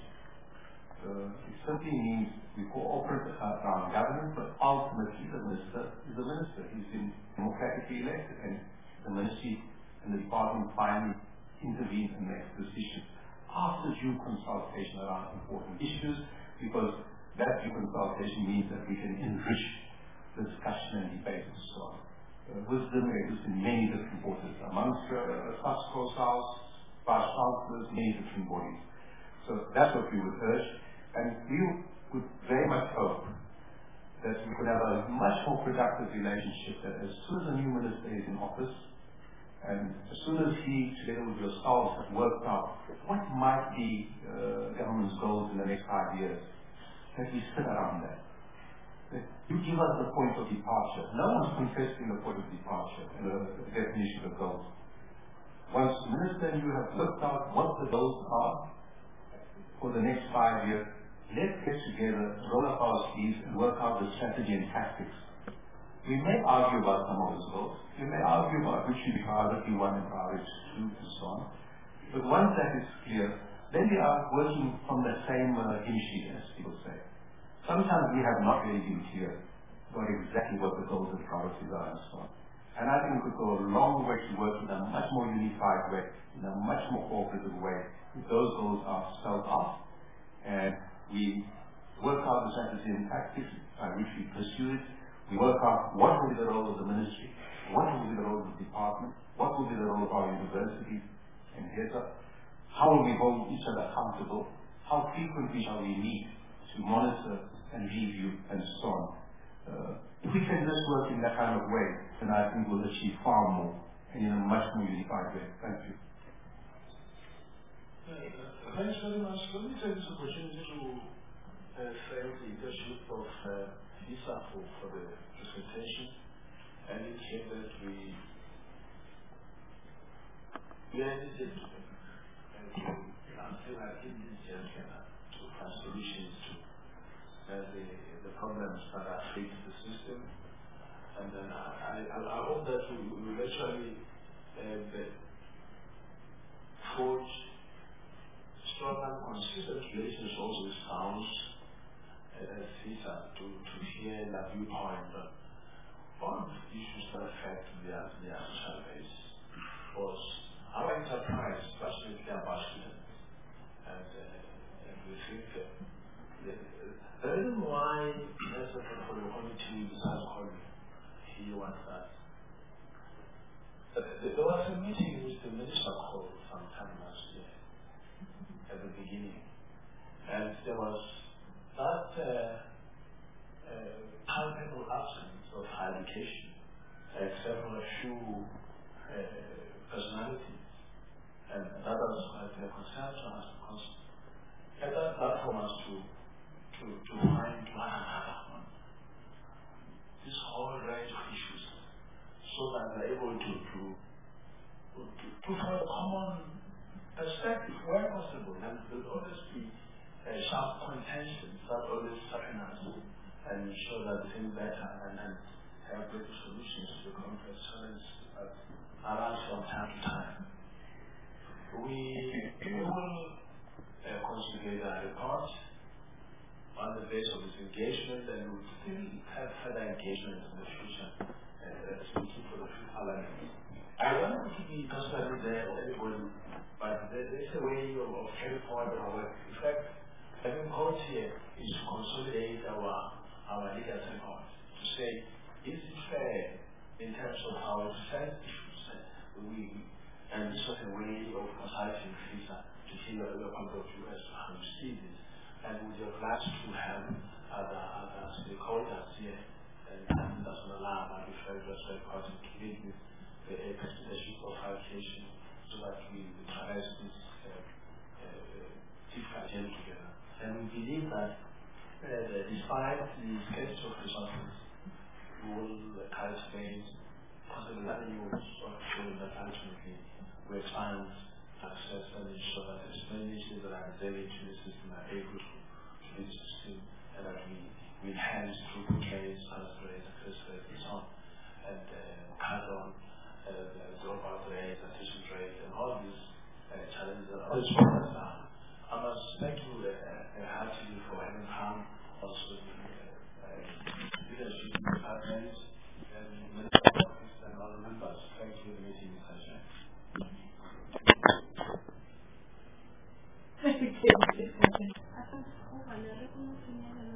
It simply means we cooperate around government, but ultimately the Minister is the Minister. He's been democratically elected, and the Ministry and the Department finally intervene and make decisions after due consultation around important issues, because that due consultation means that we can enrich the discussion and debate and so on. Wisdom exists in many different bodies, amongst SASCO, Vice Chancellors, many different bodies. So that's what we would urge, and we would very much hope that we could have a much more productive relationship, that as soon as a new Minister is in office, and as soon as he, together with yourselves, have worked out what might be government's goals in the next 5 years, that we sit around that. You give us the point of departure. No one's contesting the point of departure and the definition of goals. Once the Minister and you have looked out what the goals are for the next 5 years, let's get together, roll up our sleeves, and work out the strategy and tactics. We may argue about some of those goals. We may argue about which should be priority 1 and priority 2 and so on. But once that is clear, then we are working from the same hymn sheet, as people say. Sometimes we have not really been clear about exactly what the goals and priorities are and so on. And I think we could go a long way to work in a much more unified way, in a much more cooperative way, if those goals are spelled out, and we work out the strategy and tactics by which we pursue it. We work out what will be the role of the Ministry, what will be the role of the Department, what will be the role of our universities and HISA, how will we hold each other accountable, how frequently shall we meet to monitor and review and so on. If we can just work in that kind of way, then I think we'll achieve far more and in a much more unified way. Thank you. Thanks very much. Let me take this opportunity to thank the leadership of HISA for the presentation, and it came that we needed until I didn't to find solutions to the problems that afflict the system. And then I hope that we will actually forge strong and consistent relations also with towns as HISA to hear their viewpoint one of the issues that affect their social base was our enterprise, especially about students. And we think the reason why the portfolio committee decided to call me here was that there was a meeting which the minister called sometime last year at the beginning, and there was that palpable absence of higher education, except for a few personalities, and that was quite a concern to us because at that platform was to find one another on this whole range of issues, so that they're able to find a common perspective where possible, and there will always be sharp contentions that always sharpen us and ensure that we think better and have better solutions to the complex challenges that arise from time to time. We will consolidate our report on the basis of this engagement, and we will still have further engagement in the future speaking for the future parliament. I don't want to be personally there or anybody, but there's a way of carrying forward our work. In fact, having called here is to consolidate our legal record, to say, is it fair in terms of how we present issues? And this was a way of consulting FISA to hear your point of view as to how you see this. And we are glad to have other stakeholders here, and it doesn't allow that we try to record and create with the Apex Leadership Association so that we traverse this difficult agenda together. And we believe that despite the scarcity of resources, we will cultivate possible avenues of showing that ultimately we expand access and ensure that explanations that are endemic to the system are able to be the system, and that we enhance throughput rates, success rates, and so on, and cut on dropout rates, attrition rates, and all these challenges that always bring us down. I must thank you heartily for having come, also the leadership department and Minister Office and all the members. Thank you for the meeting, Mr. Chair. Thank you.